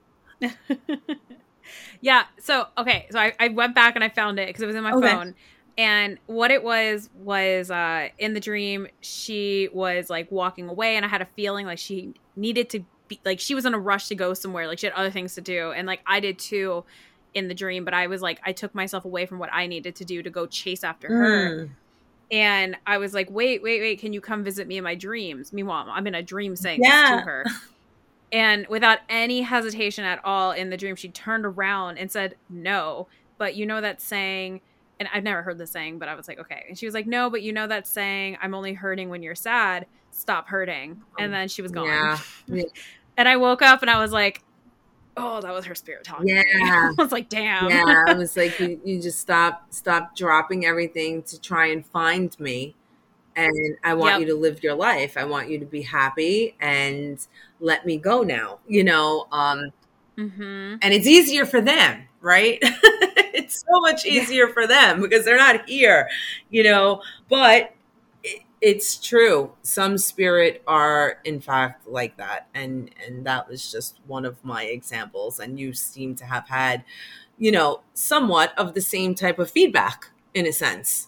Yeah. So, okay. So I, I went back and I found it because it was in my okay. phone. And what it was, was uh, in the dream, she was like walking away and I had a feeling like she needed to be, like she was in a rush to go somewhere. Like she had other things to do. And like I did too in the dream, but I was like, I took myself away from what I needed to do to go chase after her. Mm. And I was like, wait, wait, wait, can you come visit me in my dreams? Meanwhile, I'm in a dream saying Yeah. this to her. And without any hesitation at all in the dream, she turned around and said, no, but you know that saying, and I've never heard the saying, but I was like, okay. And she was like, no, but you know that saying, I'm only hurting when you're sad. Stop hurting. And then she was gone. Yeah. Yeah. And I woke up and I was like, oh, that was her spirit talking. Yeah. I was like, damn. Yeah. I was like, you, you just stop, stop dropping everything to try and find me. And I want Yep. you to live your life. I want you to be happy and let me go now, you know? Um, Mm-hmm. and it's easier for them, right? It's so much easier yeah. for them because they're not here, you know, but it, it's true. Some spirit are in fact like that. And, and that was just one of my examples. And you seem to have had, you know, somewhat of the same type of feedback in a sense.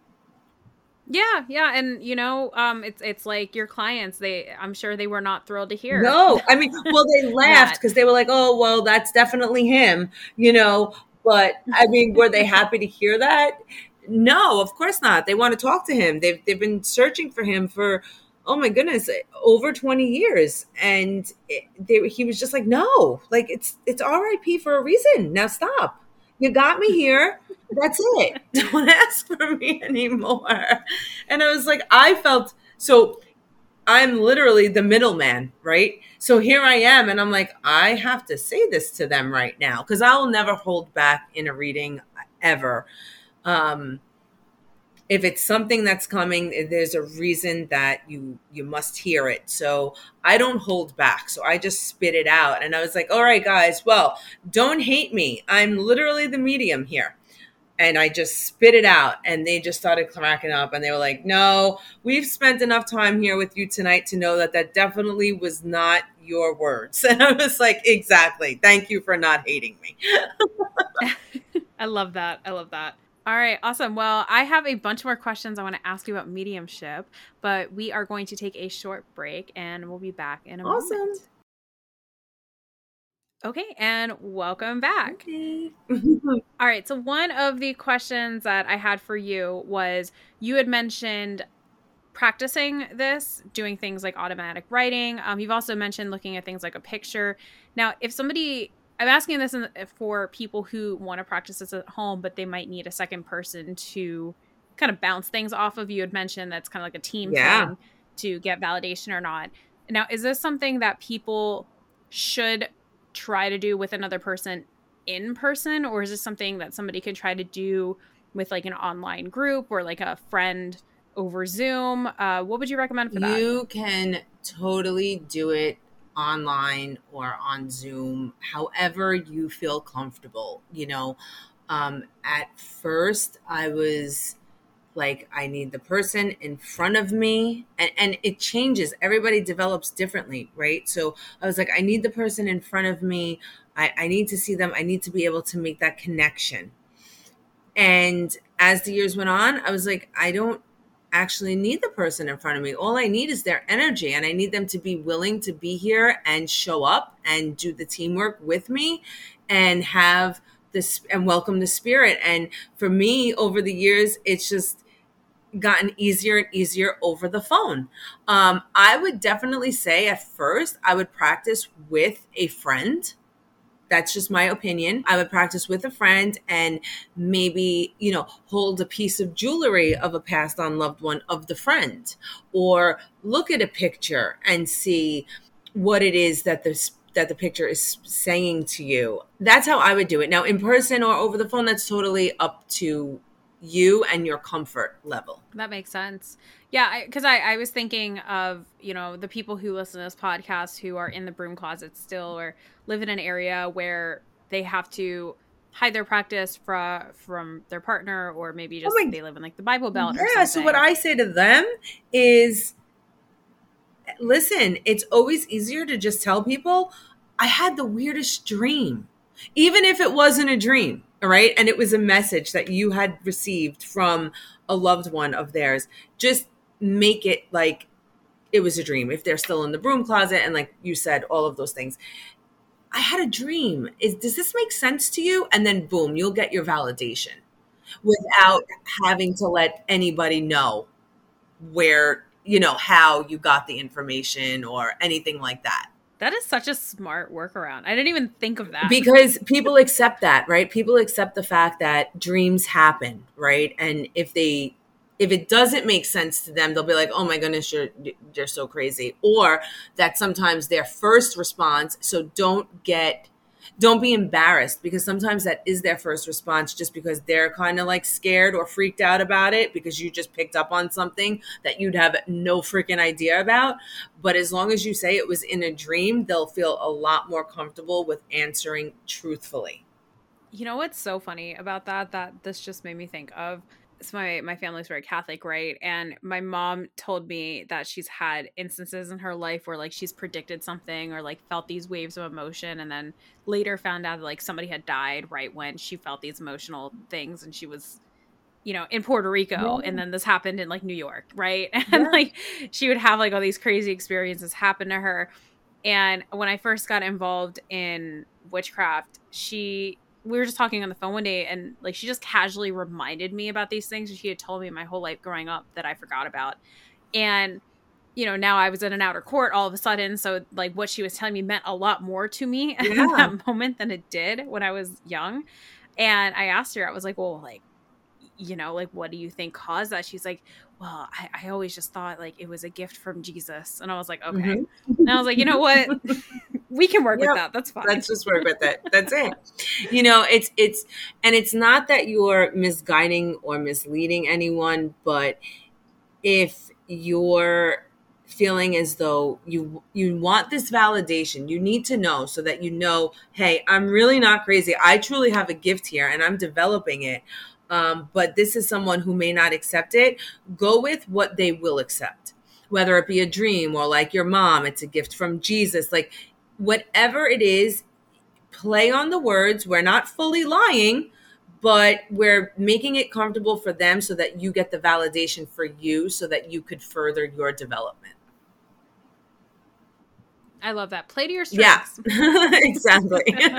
Yeah, yeah, and you know, um, it's it's like your clients. They, I'm sure they were not thrilled to hear. No, I mean, well, they laughed because they were like, "Oh, well, that's definitely him," you know. But I mean, were they happy to hear that? No, of course not. They want to talk to him. They've they've been searching for him for, oh my goodness, over twenty years, and it, they, he was just like, "No, like it's it's R I P for a reason. Now stop. You got me here." That's it. Don't ask for me anymore. And I was like, I felt, so I'm literally the middleman, right? So here I am. And I'm like, I have to say this to them right now because I will never hold back in a reading ever. Um, if it's something that's coming, there's a reason that you you must hear it. So I don't hold back. So I just spit it out. And I was like, all right, guys, well, don't hate me. I'm literally the medium here. And I just spit it out and they just started cracking up and they were like, no, we've spent enough time here with you tonight to know that that definitely was not your words. And I was like, exactly. Thank you for not hating me. I love that. I love that. All right. Awesome. Well, I have a bunch more questions I want to ask you about mediumship, but we are going to take a short break and we'll be back in a awesome. moment. Okay, and welcome back. Okay. All right, so one of the questions that I had for you was you had mentioned practicing this, doing things like automatic writing. Um, you've also mentioned looking at things like a picture. Now, if somebody, I'm asking this in, for people who want to practice this at home, but they might need a second person to kind of bounce things off of. You had mentioned that's kind of like a team yeah. thing to get validation or not. Now, is this something that people should try to do with another person in person, or is this something that somebody can try to do with like an online group or like a friend over Zoom? Uh, what would you recommend for that? You can totally do it online or on Zoom, however you feel comfortable. You know, um, at first I was like, I need the person in front of me, and, and it changes. Everybody develops differently, right? So I was like, I need the person in front of me. I, I need to see them. I need to be able to make that connection. And as the years went on, I was like, I don't actually need the person in front of me. All I need is their energy, and I need them to be willing to be here and show up and do the teamwork with me and have this and welcome the spirit. And for me, over the years, it's just gotten easier and easier over the phone. Um, I would definitely say at first I would practice with a friend. That's just my opinion. I would practice with a friend and maybe, you know, hold a piece of jewelry of a passed on loved one of the friend, or look at a picture and see what it is that the that the picture is saying to you. That's how I would do it. Now, in person or over the phone, that's totally up to you and your comfort level. That makes sense. Yeah, because I, I, I was thinking of, you know, the people who listen to this podcast who are in the broom closet still or live in an area where they have to hide their practice from from their partner, or maybe just oh they live in like the Bible Belt. Yeah, or something. So what I say to them is, listen, it's always easier to just tell people, I had the weirdest dream. Even if it wasn't a dream, all right? And it was a message that you had received from a loved one of theirs, just make it like it was a dream. If they're still in the broom closet and like you said, all of those things. I had a dream. Is, does this make sense to you? And then boom, you'll get your validation without having to let anybody know where, you know, how you got the information or anything like that. That is such a smart workaround. I didn't even think of that. Because people accept that, right? People accept the fact that dreams happen, right? And if they if it doesn't make sense to them, they'll be like, oh my goodness, you're you're so crazy. Or that sometimes their first response, so don't get don't be embarrassed, because sometimes that is their first response just because they're kind of like scared or freaked out about it because you just picked up on something that you'd have no freaking idea about. But as long as you say it was in a dream, they'll feel a lot more comfortable with answering truthfully. You know what's so funny about that, that this just made me think of? So my, my family's very Catholic, right? And my mom told me that she's had instances in her life where like she's predicted something or like felt these waves of emotion, and then later found out that like somebody had died right when she felt these emotional things, and she was, you know, in Puerto Rico, yeah. And then this happened in like New York, right? And yeah. Like she would have like all these crazy experiences happen to her. And when I first got involved in witchcraft, she we were just talking on the phone one day, and like she just casually reminded me about these things that she had told me my whole life growing up that I forgot about. And you know, now I was in an outer court all of a sudden, so like what she was telling me meant a lot more to me yeah. at that moment than it did when I was young. And I asked her, I was like, well, like, you know, like, what do you think caused that? She's like, well, I, I always just thought like it was a gift from Jesus. And I was like, okay. Mm-hmm. And I was like, you know what? We can work yep. with that. That's fine. Let's just work with it. That's it. You know, it's, it's, and it's not that you're misguiding or misleading anyone, but if you're feeling as though you, you want this validation, you need to know so that you know, hey, I'm really not crazy. I truly have a gift here and I'm developing it. Um, but this is someone who may not accept it. Go with what they will accept, whether it be a dream or like your mom, it's a gift from Jesus, like whatever it is, play on the words. We're not fully lying, but we're making it comfortable for them so that you get the validation for you so that you could further your development. I love that. Play to your strengths. Yeah, exactly.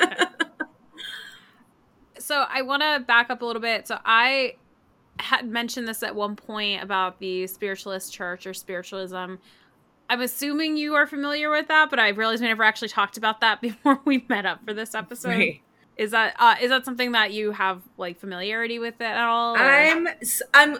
So I want to back up a little bit. So I had mentioned this at one point about the spiritualist church or spiritualism. I'm assuming you are familiar with that, but I realized we never actually talked about that before we met up for this episode. Right. Is that uh, is that something that you have like familiarity with it at all? Or? I'm I'm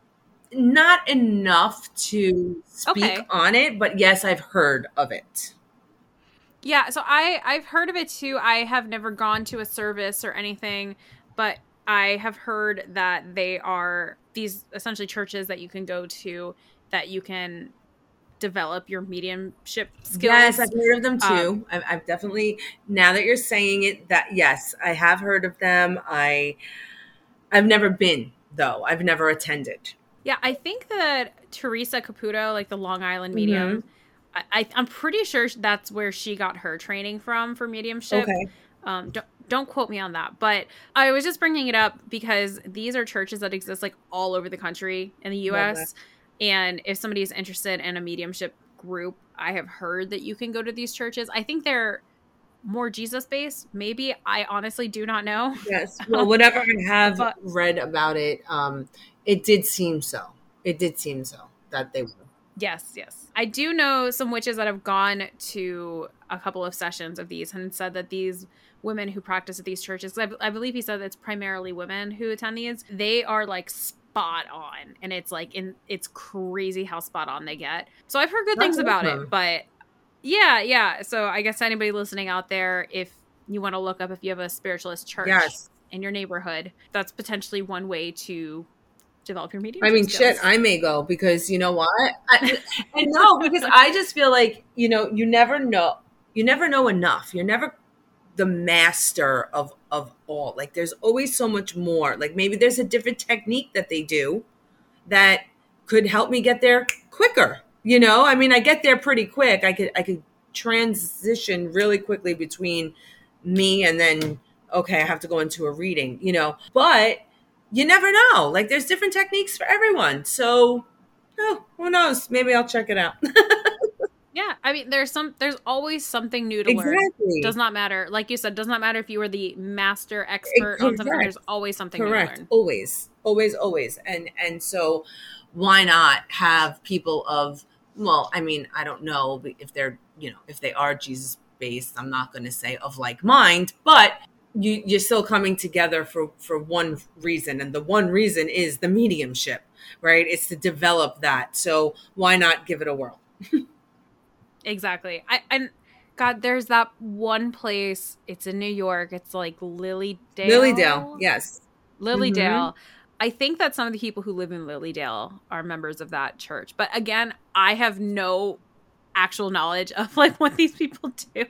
not enough to speak okay. on it, but yes, I've heard of it. Yeah, so I, I've heard of it too. I have never gone to a service or anything, but I have heard that they are these essentially churches that you can go to that you can develop your mediumship skills. Yes, I've heard of them too. Um, I've, I've definitely, now that you're saying it, that yes, I have heard of them. I, I've never been though. I've never attended. Yeah, I think that Teresa Caputo, like the Long Island medium, mm-hmm. I, I'm pretty sure that's where she got her training from for mediumship. Okay. Um, don't, don't quote me on that. But I was just bringing it up because these are churches that exist like all over the country in the U S. And if somebody is interested in a mediumship group, I have heard that you can go to these churches. I think they're more Jesus-based. Maybe. I honestly do not know. Yes. Well, whatever I have but, read about it, um, it did seem so. It did seem so that they were. Yes, yes. I do know some witches that have gone to a couple of sessions of these and said that these women who practice at these churches, I, I believe he said that it's primarily women who attend these, they are like spot on. And it's like, in, it's crazy how spot on they get. So I've heard good things about it, but yeah, yeah. So I guess anybody listening out there, if you want to look up if you have a spiritualist church yes. in your neighborhood, that's potentially one way to develop your mediumship I mean, skills. shit, I may go because you know what? I, I know because I just feel like, you know, you never know. You never know enough. You're never the master of, of all. Like there's always so much more. Like maybe there's a different technique that they do that could help me get there quicker. You know, I mean, I get there pretty quick. I could, I could transition really quickly between me and then, okay, I have to go into a reading, you know, but you never know. Like there's different techniques for everyone. So, oh, who knows? Maybe I'll check it out. Yeah, I mean, there's some, there's always something new to learn. Exactly. Does not matter. Like you said, does not matter if you were the master expert on something. There's always something Correct. new to learn. Always, always, always. And and so, why not have people of? Well, I mean, I don't know if they're, you know, if they are Jesus based. I'm not going to say of like mind, but you you're still coming together for for one reason, and the one reason is the mediumship, right? It's to develop that. So why not give it a whirl? Exactly. I and God, there's that one place. It's in New York. It's like Lilydale. Lilydale, yes. Lilydale. Mm-hmm. I think that some of the people who live in Lilydale are members of that church. But again, I have no actual knowledge of like what these people do.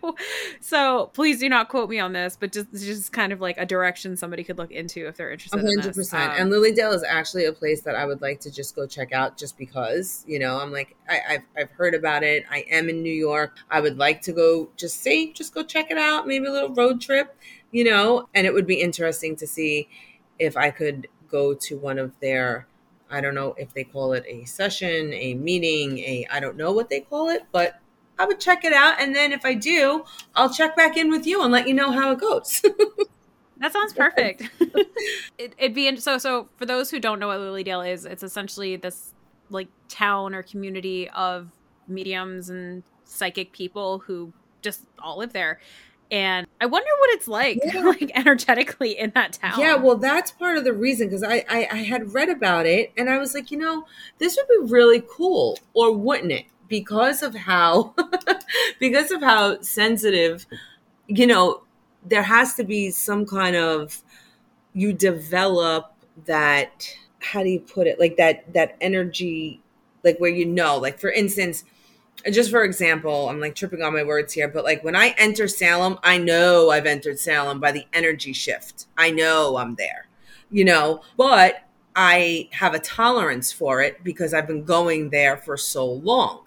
So please do not quote me on this, but just just kind of like a direction somebody could look into if they're interested. one hundred percent. Um, and Lilydale is actually a place that I would like to just go check out just because, you know, I'm like, I, I've, I've heard about it. I am in New York. I would like to go just see, just go check it out. Maybe a little road trip, you know, and it would be interesting to see if I could go to one of their, I don't know if they call it a session, a meeting, a, I don't know what they call it, but I would check it out. And then if I do, I'll check back in with you and let you know how it goes. That sounds perfect. it, it'd be, so, so for those who don't know what Lilydale is, it's essentially this like town or community of mediums and psychic people who just all live there. And I wonder what it's like, yeah. like energetically in that town. Yeah, well, that's part of the reason, because I, I, I had read about it and I was like, you know, this would be really cool, or wouldn't it? Because of how, because of how sensitive, you know, there has to be some kind of, you develop that, how do you put it? Like that, that energy, like where, you know, like for instance, just for example, I'm like tripping on my words here, but like when I enter Salem, I know I've entered Salem by the energy shift. I know I'm there, you know, but I have a tolerance for it because I've been going there for so long.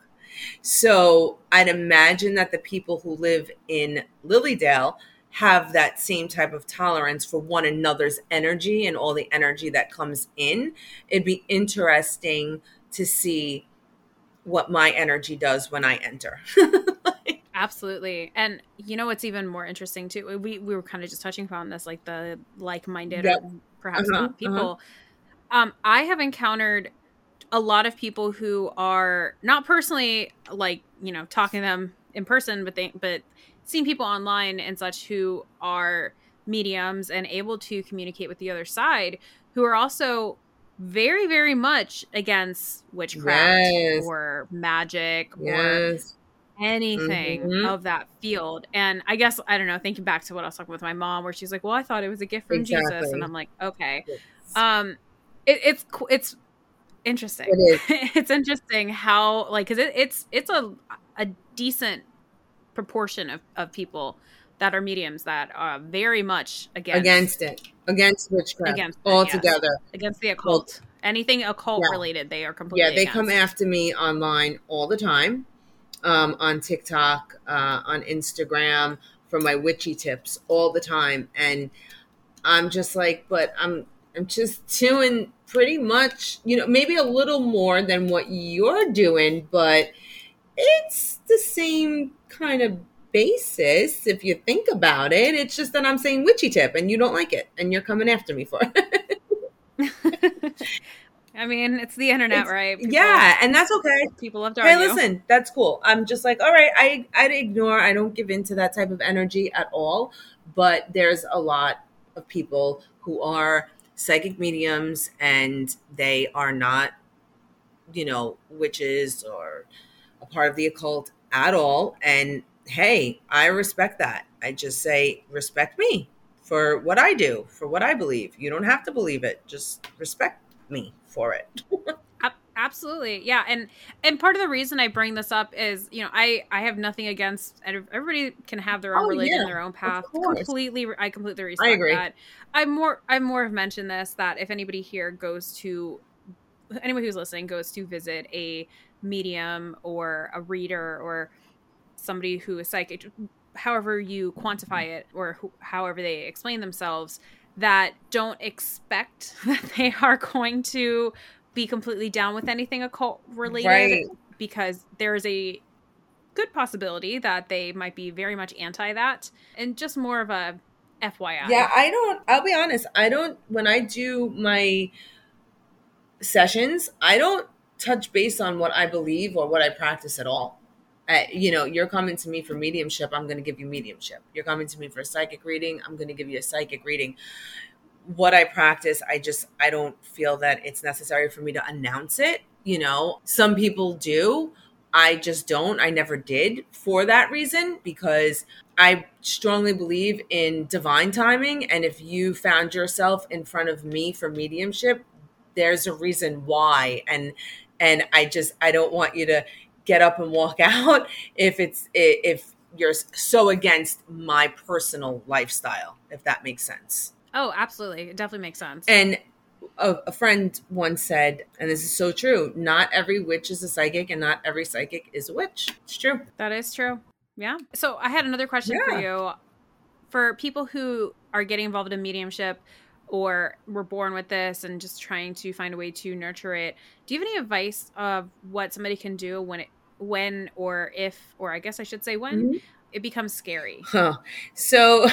So I'd imagine that the people who live in Lilydale have that same type of tolerance for one another's energy and all the energy that comes in. It'd be interesting to see what my energy does when I enter. like, Absolutely. And you know what's even more interesting too? We we were kind of just touching upon this, like the like-minded yep. or perhaps uh-huh, not people. Uh-huh. Um, I have encountered a lot of people who are not personally like, you know, talking to them in person, but they but seeing people online and such who are mediums and able to communicate with the other side, who are also very, very much against witchcraft yes. or magic yes. or anything mm-hmm. of that field. And I guess, I don't know, thinking back to what I was talking with my mom, where she's like, well, I thought it was a gift from exactly. Jesus. And I'm like, okay. Yes. Um, it, it's, it's interesting. It is. It's interesting how, like, cause it, it's, it's a, a decent proportion of, of people that are mediums that are very much against against it, against witchcraft, against it, altogether, yes. against the occult, well, anything occult yeah. related. They are completely yeah. They against. come after me online all the time, um, on TikTok, uh, on Instagram for my witchy tips all the time, and I'm just like, but I'm I'm just doing pretty much, you know, maybe a little more than what you're doing, but it's the same kind of basis if you think about it. It's just that I'm saying witchy tip and you don't like it and you're coming after me for it. I mean, it's the internet, it's, right? People, yeah, and that's okay. People love to argue. Hey, listen, that's cool. I'm just like, all right, I I'd ignore. I don't give into that type of energy at all. But there's a lot of people who are psychic mediums and they are not, you know, witches or a part of the occult at all. And hey, I respect that. I just say, respect me for what I do, for what I believe. You don't have to believe it. Just respect me for it. Absolutely. Yeah. And, and part of the reason I bring this up is, you know, I, I have nothing against, everybody can have their own oh, religion, yeah, their own path. Completely. I completely respect I agree. that. I'm more, I'm more have mentioned this, that if anybody here goes to, anyone who's listening goes to visit a medium or a reader or somebody who is psychic, however you quantify it or wh- however they explain themselves, that don't expect that they are going to be completely down with anything occult related, Right. because there's a good possibility that they might be very much anti that, and just more of a F Y I. Yeah, I don't, I'll be honest, I don't, when I do my sessions, I don't touch base on what I believe or what I practice at all. Uh, you know, you're coming to me for mediumship, I'm going to give you mediumship. You're coming to me for a psychic reading, I'm going to give you a psychic reading. What I practice, I just, I don't feel that it's necessary for me to announce it. You know, some people do. I just don't. I never did for that reason, because I strongly believe in divine timing. And if you found yourself in front of me for mediumship, there's a reason why. And, and I just, I don't want you to get up and walk out if it's, if you're so against my personal lifestyle, if that makes sense. Oh, absolutely. It definitely makes sense. And a, a friend once said, and this is so true, not every witch is a psychic and not every psychic is a witch. It's true. That is true. Yeah. So I had another question Yeah. for you. For people who are getting involved in mediumship or were born with this and just trying to find a way to nurture it, do you have any advice of what somebody can do when it, when or if, or I guess I should say when, mm-hmm. it becomes scary? Huh. So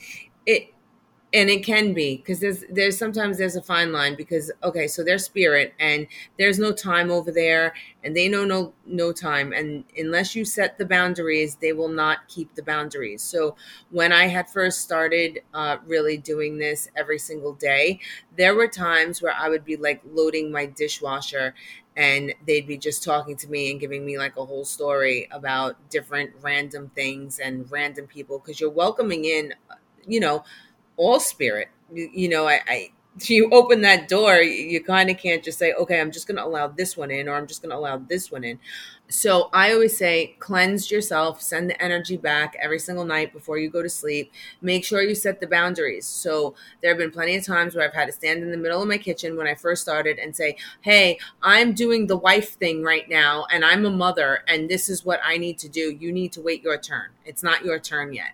it, and it can be, because there's there's sometimes there's a fine line, because okay, so they're spirit and there's no time over there, and they know no no time, and unless you set the boundaries, they will not keep the boundaries. So when I had first started uh, really doing this every single day, there were times where I would be like loading my dishwasher, and they'd be just talking to me and giving me like a whole story about different random things and random people, because you're welcoming in, you know, all spirit. You, you know, I, I you open that door, you, you kind of can't just say, okay, I'm just going to allow this one in, or I'm just going to allow this one in. So I always say, cleanse yourself, send the energy back every single night before you go to sleep. Make sure you set the boundaries. So there have been plenty of times where I've had to stand in the middle of my kitchen when I first started and say, hey, I'm doing the wife thing right now, and I'm a mother, and this is what I need to do. You need to wait your turn. It's not your turn yet.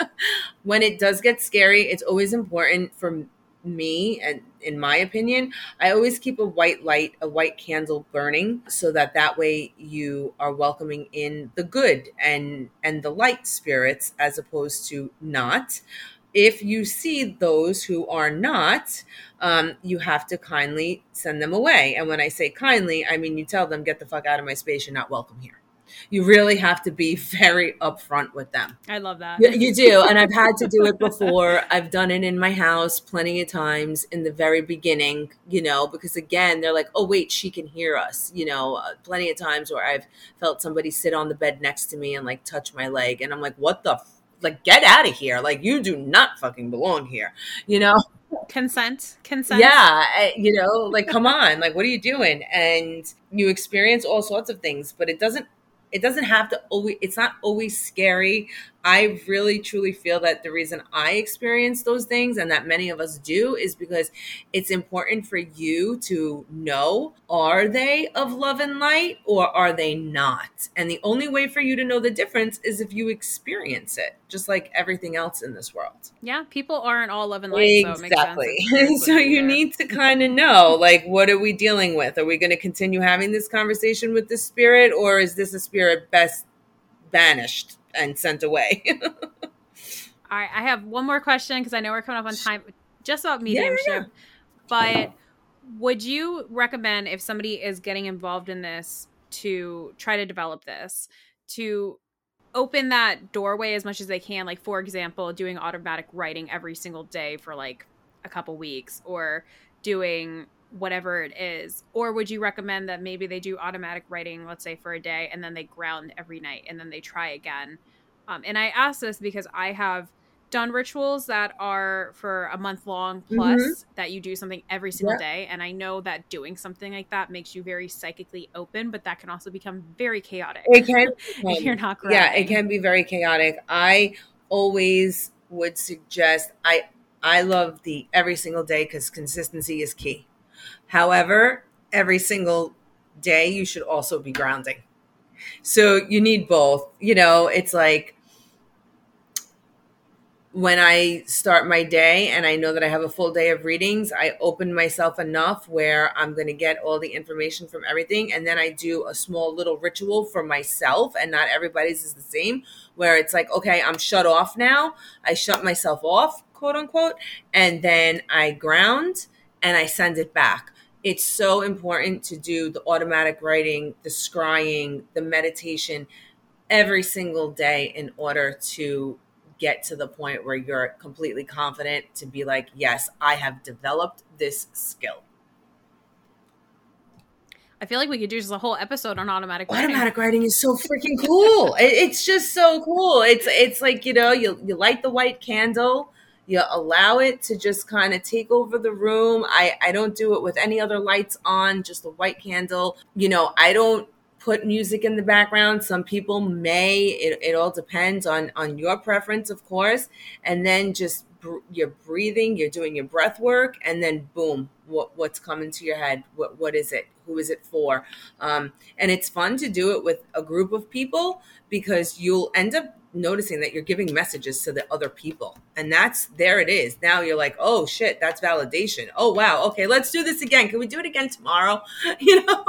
When it does get scary, it's always important for me, and in my opinion, I always keep a white light, a white candle burning, so that that way you are welcoming in the good and and the light spirits as opposed to not. If you see those who are not, um, you have to kindly send them away. And when I say kindly, I mean you tell them, get the fuck out of my space. You're not welcome here. You really have to be very upfront with them. I love that. You, you do. And I've had to do it before. I've done it in my house plenty of times in the very beginning, you know, because again, they're like, oh, wait, she can hear us. You know, uh, plenty of times where I've felt somebody sit on the bed next to me and like touch my leg. And I'm like, what the, f-? like, get out of here. Like, you do not fucking belong here, you know? Consent, consent. Yeah. You know, like, come on, like, what are you doing? And you experience all sorts of things, but it doesn't, It doesn't have to always, it's not always scary. I really, truly feel that the reason I experience those things, and that many of us do, is because it's important for you to know, are they of love and light or are they not? And the only way for you to know the difference is if you experience it, just like everything else in this world. Yeah, people aren't all love and light. Exactly. So, it makes sense. So you need to kind of know, like, what are we dealing with? Are we going to continue having this conversation with this spirit, or is this a spirit best banished and sent away? All right, I have one more question because I know we're coming up on time, just about mediumship. Yeah, yeah. But would you recommend, if somebody is getting involved in this, to try to develop this, to open that doorway as much as they can? Like, for example, doing automatic writing every single day for like a couple weeks, or doing whatever it is? Or would you recommend that maybe they do automatic writing, let's say for a day, and then they ground every night and then they try again? Um, and I ask this because I have done rituals that are for a month long plus, mm-hmm. that you do something every single yeah. day. And I know that doing something like that makes you very psychically open, but that can also become very chaotic. It can. If you're not grounding. Yeah, it can be very chaotic. I always would suggest, I, I love the every single day because consistency is key. However, every single day you should also be grounding. So you need both. You know, it's like, when I start my day and I know that I have a full day of readings, I open myself enough where I'm going to get all the information from everything. And then I do a small little ritual for myself, and not everybody's is the same, where it's like, okay, I'm shut off now. I shut myself off, quote unquote, and then I ground and I send it back. It's so important to do the automatic writing, the scrying, the meditation every single day in order to get to the point where you're completely confident to be like, yes, I have developed this skill. I feel like we could do just a whole episode on automatic writing. Automatic writing is so freaking cool. it, it's just so cool. It's it's like, you know, you you light the white candle, you allow it to just kind of take over the room. I, I don't do it with any other lights on, just a white candle. You know, I don't put music in the background. Some people may. It, it all depends on on your preference, of course. And then just br- you're breathing, you're doing your breath work, and then boom, what what's coming to your head? What what is it? Who is it for? Um, and it's fun to do it with a group of people, because you'll end up noticing that you're giving messages to the other people, and that's there it is. Now you're like, oh shit, that's validation. Oh wow, okay, let's do this again. Can we do it again tomorrow? You know.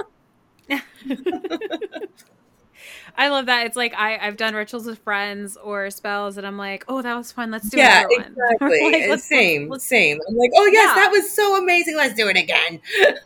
I love that. It's like I, I've done rituals with friends or spells, and I'm like, oh, that was fun. Let's do yeah, another exactly. one. Like, let's, same, let's, same. I'm like, oh yes, yeah. That was so amazing. Let's do it again.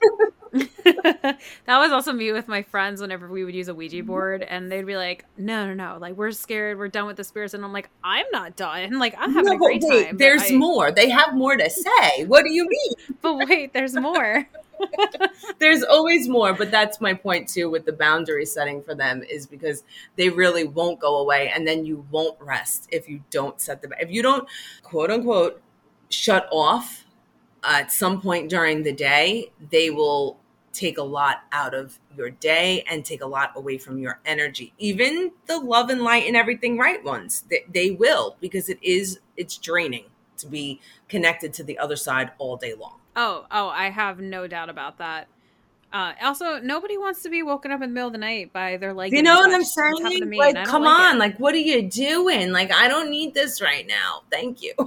That was also me with my friends whenever we would use a Ouija board, and they'd be like, no, no, no, like, we're scared. We're done with the spirits. And I'm like, I'm not done. Like, I'm having no, a great wait, time. There's I... more. They have more to say. What do you mean? But wait, there's more. There's always more, but that's my point too with the boundary setting for them, is because they really won't go away, and then you won't rest if you don't set them. If you don't, quote unquote, shut off uh, at some point during the day, they will take a lot out of your day and take a lot away from your energy. Even the love and light and everything right ones, they, they will, because it is it's draining to be connected to the other side all day long. Oh, oh, I have no doubt about that. Uh, also, nobody wants to be woken up in the middle of the night by their leg. You know what I'm saying? Like, come like on. It. Like, what are you doing? Like, I don't need this right now. Thank you.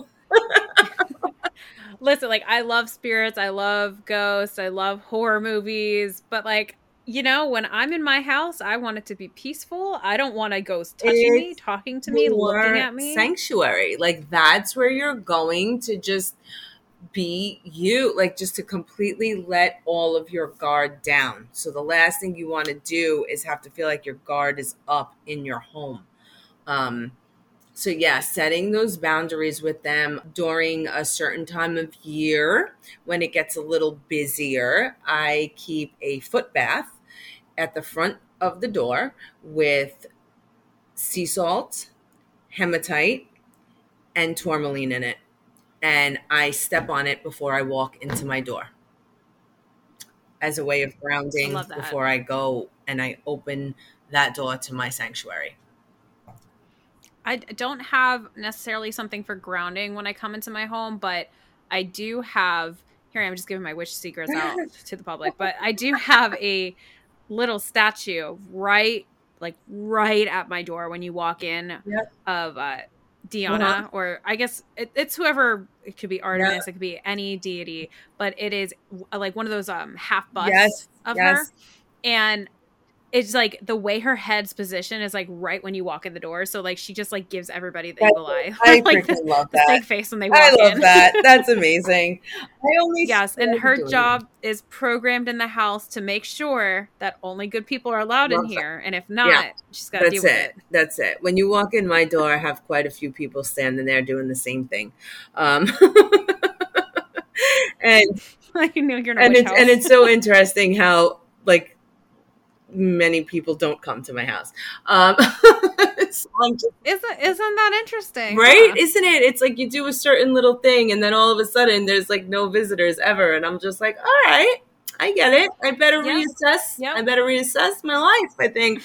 Listen, like, I love spirits. I love ghosts. I love horror movies. But, like, you know, when I'm in my house, I want it to be peaceful. I don't want a ghost touching it's me, talking to me, looking at me. Sanctuary. Like, that's where you're going to just be you, like, just to completely let all of your guard down. So the last thing you want to do is have to feel like your guard is up in your home. Um, so yeah, setting those boundaries with them during a certain time of year when it gets a little busier. I keep a foot bath at the front of the door with sea salt, hematite, and tourmaline in it. And I step on it before I walk into my door as a way of grounding I before I go and I open that door to my sanctuary. I don't have necessarily something for grounding when I come into my home, but I do have, here I am just giving my witch secrets out to the public, but I do have a little statue right, like right at my door when you walk in yep. of uh, Diana, uh-huh. or I guess it, it's whoever. It could be Artemis, yeah. It could be any deity, but it is like one of those um half busts yes. of yes. her, and it's like the way her head's position is like right when you walk in the door, so like she just like gives everybody the evil eye. I like freaking love that. Fake face when they walk I love in. that. That's amazing. I only yes, and her job it. is programmed in the house to make sure that only good people are allowed love in here, that. And if not, yeah. she's got to deal with it. it. That's it. When you walk in my door, I have quite a few people standing there doing the same thing. Um, and I know you're not and it's house. And it's so interesting how like. Many people don't come to my house. Um, so just, isn't isn't that interesting? Right? Yeah. Isn't it? It's like you do a certain little thing, and then all of a sudden there's like no visitors ever, and I'm just like, all right, I get it. I better yep. reassess. Yep. I better reassess my life, I think.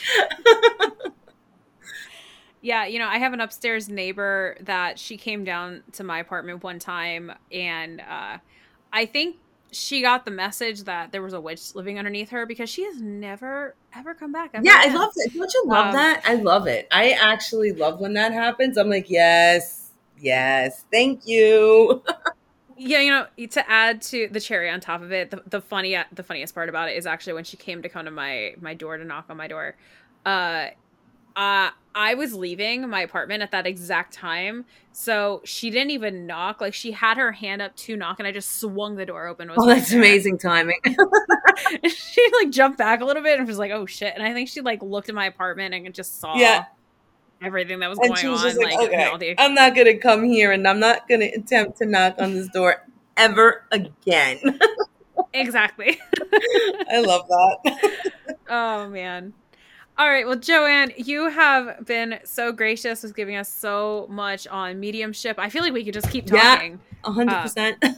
Yeah, you know, I have an upstairs neighbor that she came down to my apartment one time, and uh, I think she got the message that there was a witch living underneath her, because she has never ever come back. Yeah, I love it. Don't you love um, that? I love it. I actually love when that happens. I'm like, yes, Yes. Thank you. Yeah, you know, to add to the cherry on top of it, the, the funny the funniest part about it is actually when she came to come to my my door to knock on my door. Uh uh I was leaving my apartment at that exact time. So she didn't even knock. Like she had her hand up to knock and I just swung the door open. Was Oh, right that's there. amazing timing. And she like jumped back a little bit and was like, "Oh shit." And I think she like looked at my apartment and just saw Yeah. everything that was And going she was on. just like, Like, you okay, know, the I'm not going to come here and I'm not going to attempt to knock on this door ever again. Exactly. I love that. Oh man. All right. Well, Joanne, you have been so gracious with giving us so much on mediumship. I feel like we could just keep talking. Yeah, one hundred percent. Uh,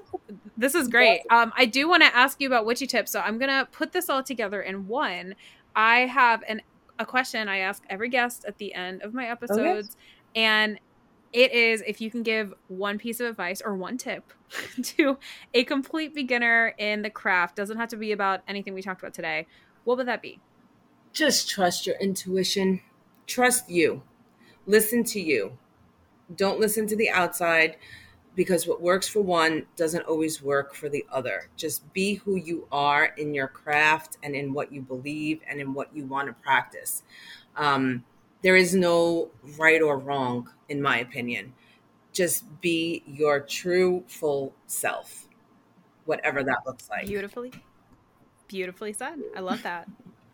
this is great. Um, I do want to ask you about witchy tips, so I'm going to put this all together in one. I have an a question I ask every guest at the end of my episodes, okay. And it is if you can give one piece of advice or one tip to a complete beginner in the craft. Doesn't have to be about anything we talked about today. What would that be? Just trust your intuition. Trust you. Listen to you. Don't listen to the outside, because what works for one doesn't always work for the other. Just be who you are in your craft and in what you believe and in what you want to practice. Um, there is no right or wrong, in my opinion. Just be your true, full self, whatever that looks like. Beautifully, beautifully said. I love that.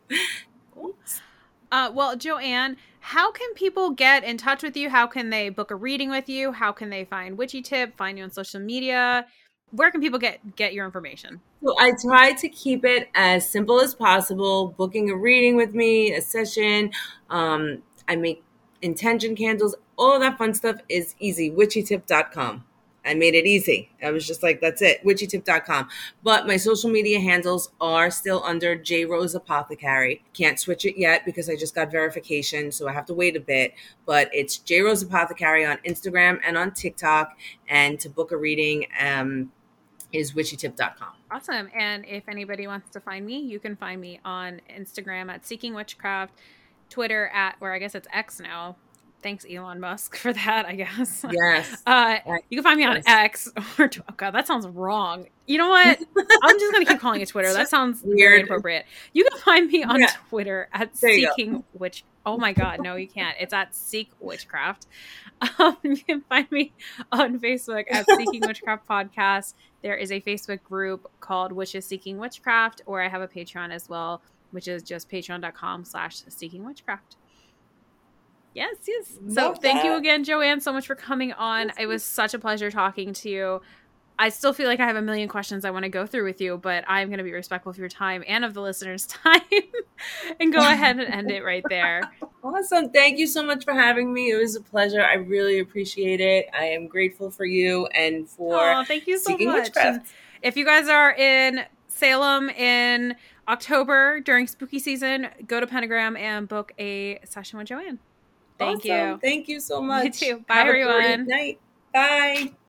Cool. Uh, well, Joanne, how can people get in touch with you? How can they book a reading with you? How can they find Witchy Tip, find you on social media? Where can people get, get your information? So I try to keep it as simple as possible. Booking a reading with me, a session. Um, I make intention candles. All of that fun stuff is easy. witchy tip dot com. I made it easy. I was just like, that's it, witchy tip dot com. But my social media handles are still under J Rose Apothecary. Can't switch it yet because I just got verification, so I have to wait a bit. But it's J Rose Apothecary on Instagram and on TikTok. And to book a reading um, is witchy tip dot com. Awesome. And if anybody wants to find me, you can find me on Instagram at Seeking Witchcraft, Twitter at, where I guess it's X now. Thanks, Elon Musk, for that, I guess. Yes. Uh, you can find me on yes. X. Or, oh, God, that sounds wrong. You know what? I'm just going to keep calling it Twitter. That sounds weird. Very inappropriate. You can find me on yeah. Twitter at Seeking Witch. Oh, my God. No, you can't. It's at Seek Witchcraft. Um, you can find me on Facebook at Seeking Witchcraft Podcast. There is a Facebook group called Witches Seeking Witchcraft, or I have a Patreon as well, which is just patreon.com slash Seeking Witchcraft. Yes, yes. So Love thank that. you again, Joanne, so much for coming on. It was such a pleasure talking to you. I still feel like I have a million questions I want to go through with you, but I'm going to be respectful of your time and of the listeners' time and go ahead and end it right there. Awesome. Thank you so much for having me. It was a pleasure. I really appreciate it. I am grateful for you and for oh, thank you so Seeking much. Witchcraft. If you guys are in Salem in October during spooky season, go to Pentagram and book a session with Joanne. Thank awesome. you. Thank you so much. You too. Bye, Have everyone. A great night. Bye.